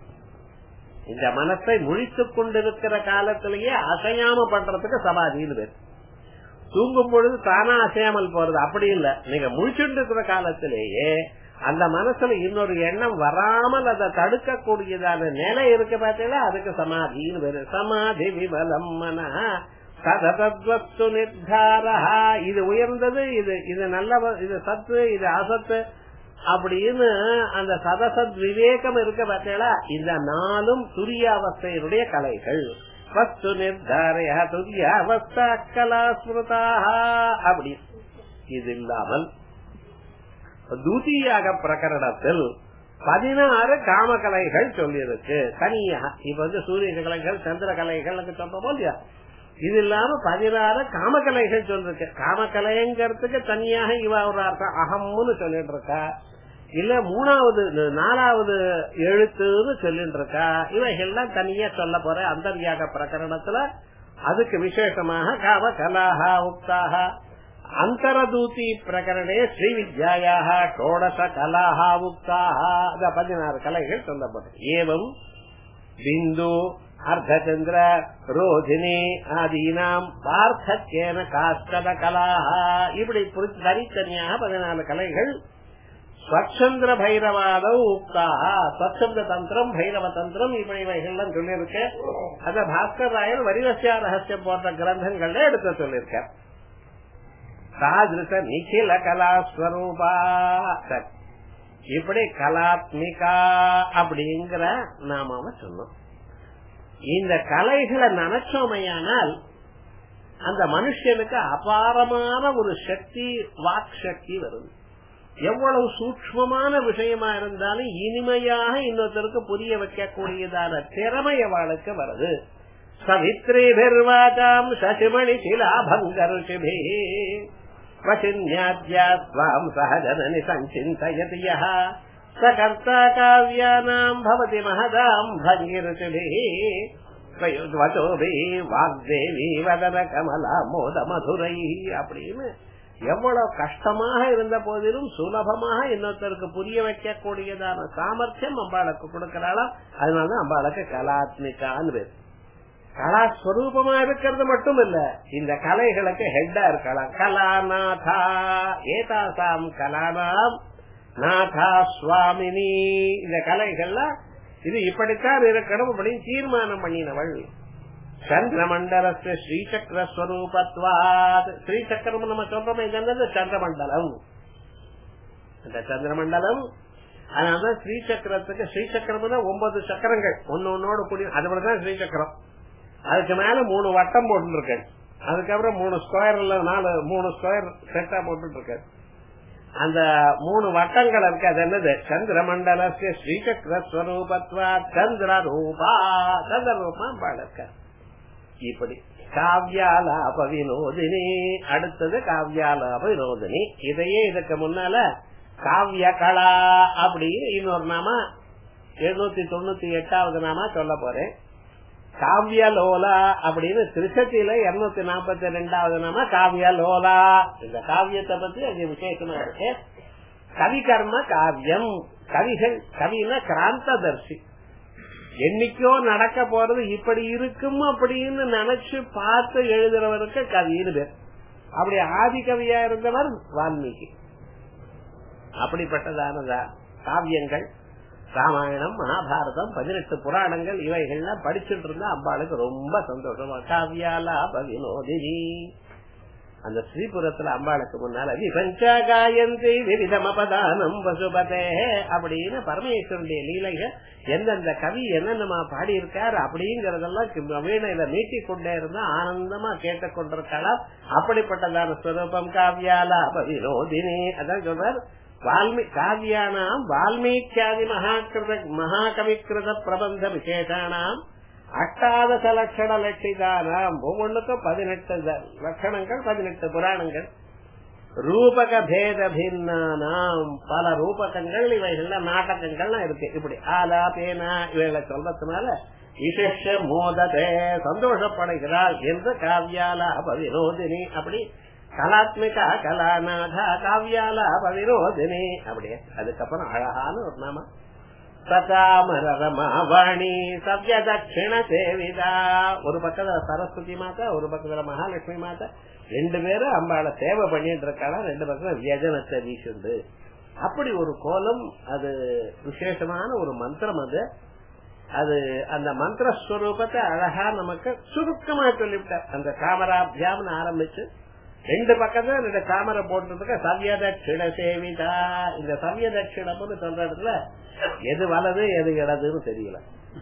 இந்த மனசை முழித்துக் கொண்டிருக்கிற காலத்திலேயே அசையாம பண்றதுக்கு சமாதின்னு பேர். தூங்கும் பொழுது தானா அசையாமல் போறது அப்படி இல்ல. நீங்க முழிச்சுட்டு இருக்கிற காலத்திலேயே அந்த மனசுல இன்னொரு எண்ணம் வராமல் அதை தடுக்க கூடியதான நிலை இருக்கு பார்த்தீங்களா, அதுக்கு சமாதின்னு பேரு. சமாதி விமலம் மனஹா சததத்வஸ்து நிர்தாரா. இது உயர்ந்தது, இது இது நல்ல, இது சத்து, இது அசத்து அப்படின்னு அந்த சதசத் விவேகம் இருக்க பார்த்தீங்களா. இந்த நாளும் துரியாவஸ்தையினுடைய கலைகள். வஸ்து நிர்தாரையா துரியாவஸ்தா கலா ஸ்மிருதாக. அப்படி இது இல்லாமல் துதியாக பிரகரணத்தில் பதினாறு காமகலைகள் சொல்லியிருக்கு தனியாக. இப்ப வந்து சூரிய கலைகள் சந்திர கலைகள் சொல்றோமோ இல்லையா, இது இல்லாம பதினாறு காமகலைகள் சொல்லிருக்கு. காமகலைங்கிறதுக்கு தனியாக இவ ஒரு அர்த்தம் அகம்னு சொல்லிட்டு இருக்கா, இல்ல மூணாவது நாலாவது எழுத்துன்னு சொல்லிட்டு இருக்கா. இவைகள்லாம் தனியா சொல்ல போற அந்தர்யாக பிரகரணத்துல. அதுக்கு விசேஷமாக காம கலாஹா உக்தாக. அந்தரதூதி பிரகரணே ஸ்ரீ வித்யாயாக ஷோடச கலாஹா உக்தாக. பதினாறு கலைகள் சொல்லப்படும். ஏவம் பிந்து அர்த்தச்சந்திர ரோஜினி ஆதீனாம் பார்த்தக்கேன காஷ்டத கலாஹா. இப்படி தனித்தனியாக பதினாலு கலைகள். ஸ்வச்சந்திர பைரவாத உக்தாக. ஸ்வச்சந்திர தந்திரம் பைரவ தந்திரம் இப்படிவைகள்லாம் சொல்லியிருக்க. அத பாஸ்கர் ராயர் வரிவசியா ரகசியம் போன்ற கிரந்தங்கள்ல எடுத்து சொல்லியிருக்க. சாதிருஷ நிখিல கலாஸ்வரூபா. இப்படி கலாத்மிகா அப்படிங்கிற நாமாவ சொன்னோம். இந்த கலைகளை நினைச்சோமையானால் அந்த மனுஷனுக்கு அபாரமான ஒரு சக்தி, வாக் சக்தி வருது. எவ்வளவு சூக்ஷ்மமான விஷயமா இருந்தாலும் இனிமையாக இன்னொருத்தருக்கு புரிய வைக்கக்கூடியதான திறமை அவளுக்கு வருது. சவித்ரி பெர்வாதாம் சசிமணி சிலாபங்கருஷிபி வசின்யாத்யாஸ்வாம் சஹஜனனி சஞ்சிந்தயதி யஹ சகர்த்தா காவ்யானாம் பவதி மஹதாம் பங்கிருஷிபி வசோபி வாக்தேவி வதன கமலா மோத மதுரை. அப்படின்னு எவ்வளவு கஷ்டமாக இருந்த போதிலும் சுலபமாக இன்னொருத்தருக்கு புரிய வைக்கக்கூடியதான சாமர்த்தியம் அம்பாளுக்கு கொடுக்கிறாளாம். அதனாலதான் அம்பாளுக்கு கலாத்மிகான்னு பேர். கலாஸ்வரூபமா இருக்கிறது மட்டும் இல்ல, இந்த கலைகளுக்கு ஹெட்டா இருக்கலாம். கலாநாதா ஏதாசாம் கலானாம் நாதா சுவாமினி. இந்த கலைகள்லாம் இது இப்படித்தான் இருக்கணும் அப்படின்னு தீர்மானம் பண்ணினவள். சந்திரமண்டலத்து ஸ்ரீசக்கரஸ்வரூபத்வாத். ஸ்ரீசக்கரம் நம்ம சொல்றோம், இது சந்திரமண்டலம். இந்த சந்திரமண்டலம் அதனால ஸ்ரீசக்கரத்துக்கு ஸ்ரீசக்கரம் ஒன்பது சக்கரங்கள் ஒன்னு ஒன்னோட கூடிய, அதுபடிதான் ஸ்ரீசக்கரம். அதுக்கு மேல மூணு வட்டம் போட்டு இருக்கு, அதுக்கப்புறம் மூணு ஸ்கொயர்ல நாலு மூணு ஸ்கொயர் செட்டா போட்டு இருக்கு. அந்த மூணு வட்டங்கள் இருக்கு, அது என்னது? சந்திரமண்டலத்து ஸ்ரீசக்கரஸ்வரூபத்வா சந்திர ரூபா. சந்திர ரூபா பாடுக்க. இப்படி காவ்யாலாப வினோதினி. அடுத்தது காவ்யாலாப வினோதினி. இதையே இதுக்கு முன்னால காவிய கலா அப்படின்னு இன்னொரு நாம எழுநூத்தி தொண்ணூத்தி எட்டாவது நாம சொல்ல போறேன். காவியலோலா அப்படின்னு திருச்சத்தில இருநூத்தி நாற்பத்தி ரெண்டாவது நாம காவியலோலா. இந்த காவியத்தை பத்தி அது விசேஷமா இருக்கு. கவி கர்ம காவியம். கவிகள், கவினா கிராந்ததர்சி. என்னைக்கோ நடக்க போறது இப்படி இருக்கும் அப்படின்னு நினைச்சு பார்த்து எழுதுறவருக்கு கவின்னு பேர். அப்படி ஆதி கவியா இருந்தவர் வால்மீகி. அப்படிப்பட்டதான காவியங்கள். ராமாயணம் மகாபாரதம் பதினெட்டு புராணங்கள் இவைகள்லாம் படிச்சுட்டு இருந்தா அம்பாளுக்கு ரொம்ப சந்தோஷமா. காவியாலாப வினோதினி அந்த ஸ்ரீபுரத்துல அம்பாளுக்கு முன்னால விபஞ்சாகாயந்தி விவிதமபதானம் வசுபதே அப்படின்னு பரமேஸ்வரனுடைய லீலைகள் எந்தெந்த கவி என்னென்னமா பாடி இருக்காரு அப்படிங்கறதெல்லாம் வீணையில மீட்டிக் கொண்டே இருந்தா ஆனந்தமா கேட்டுக்கொண்டிருக்கலாம். அப்படிப்பட்டதான ஸ்வரூபம் காவியாலாப வினோதினி. அதான் சொல்றார் வால்மீ காவியானாம் வால்மீகியாதி மகாகிருத மகாகவிகிருத பிரபந்த விசேஷானாம் அஷ்டாதச லட்சண லட்சிதானாம். ஒவ்வொன்றுக்கும் பதினெட்டு லட்சணங்கள் பதினெட்டு புராணங்கள். ரூபக பேத பின்னானாம் பல ரூபகங்கள் இவைகள்ல நாடகங்கள்லாம் இருக்கு. இப்படி ஆலா பேனா இவைகளை சொல்றதுனால விசேஷ மோததே சந்தோஷப்படுகிறாள் என்று காவியாலாப வினோதினி. அப்படி கலாத்மிகா கலாநாதா காவியாலாப வினோதினி அப்படியே. அதுக்கப்புறம் அழகான ஒரு நாம சதாமரமாவாணி சவ்ய தட்சிண சேவிதா. ஒரு பக்கத்துல சரஸ்வதி மாதா, ஒரு பக்கத்துல மகாலட்சுமி மாதா, ரெண்டு பேரும் அம்பாளை சேவை பண்ணிட்டு இருக்காங்க. ரெண்டு பக்கம் வியஜனத்தை வீசுது. அப்படி ஒரு கோலம். அது விசேஷமான ஒரு மந்திரம். அது அது அந்த மந்திரஸ்வரூபத்தை அழகா நமக்கு சுருக்கமா சொல்லிவிட்டார். அந்த காமராபியாம்னு ஆரம்பிச்சு ரெண்டு பக்கத்துல ரெண்டு தாமரை போட்டு சவ்ய தட்சிண சேவிதா. இந்த சவ்ய தட்சிணம்னு சொல்ற இடத்துல எது வலது எது இடதுன்னு தெரியல.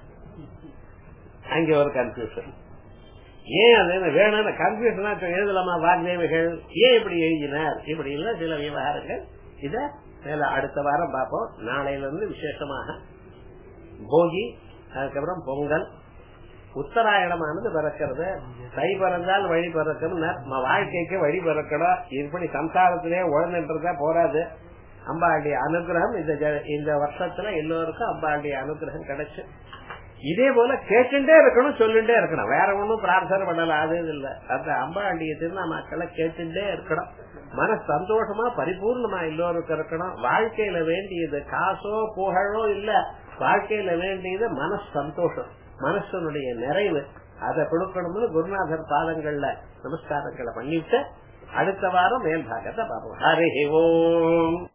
அங்க ஒரு கன்ஃபியூஷன். ஏன் அது வேணும் கன்ஃபியூஷனா எழுதலாமா வாக்தேவிகள் ஏன் இப்படி எழுதினார் இப்படி இல்ல சில விவகாரங்கள். இத அடுத்த வாரம் பார்ப்போம். நாளையில இருந்து விசேஷமாக போகி, அதுக்கப்புறம் பொங்கல், உத்தராயணமானது பிறக்கிறது. கை பிறந்தால் வழி பிறக்கணும். நம்ம வாழ்க்கைக்கு வழி பிறக்கணும். இப்படி சம்சாரத்திலே உழந்துன்றதா போராது. அம்பாளுடைய அனுகிரகம் இந்த இந்த வருஷத்துல எல்லோருக்கும் அம்பாளுடைய அனுகிரகம் கிடைச்சு இதே போல கேட்டுட்டே இருக்கணும், சொல்லிட்டே இருக்கணும். வேற ஒண்ணும் பிரார்த்தனை பண்ணல. அது இல்ல. அந்த அம்பாளுடைய திருநாமாக்களை கேட்டுட்டே இருக்கணும். மன சந்தோஷமா பரிபூர்ணமா எல்லோருக்கும் இருக்கணும். வாழ்க்கையில வேண்டியது காசோ புகழோ இல்ல. வாழ்க்கையில வேண்டியது மன சந்தோஷம், மனசனுடைய நிறைவு. அதை கொடுக்கணும்னு குருநாதர் பாதங்கள்ல நமஸ்காரங்களை பண்ணிட்டு அடுத்த வாரம் மேல் பாகத்தை பார்ப்போம். ஹரி ஓம்.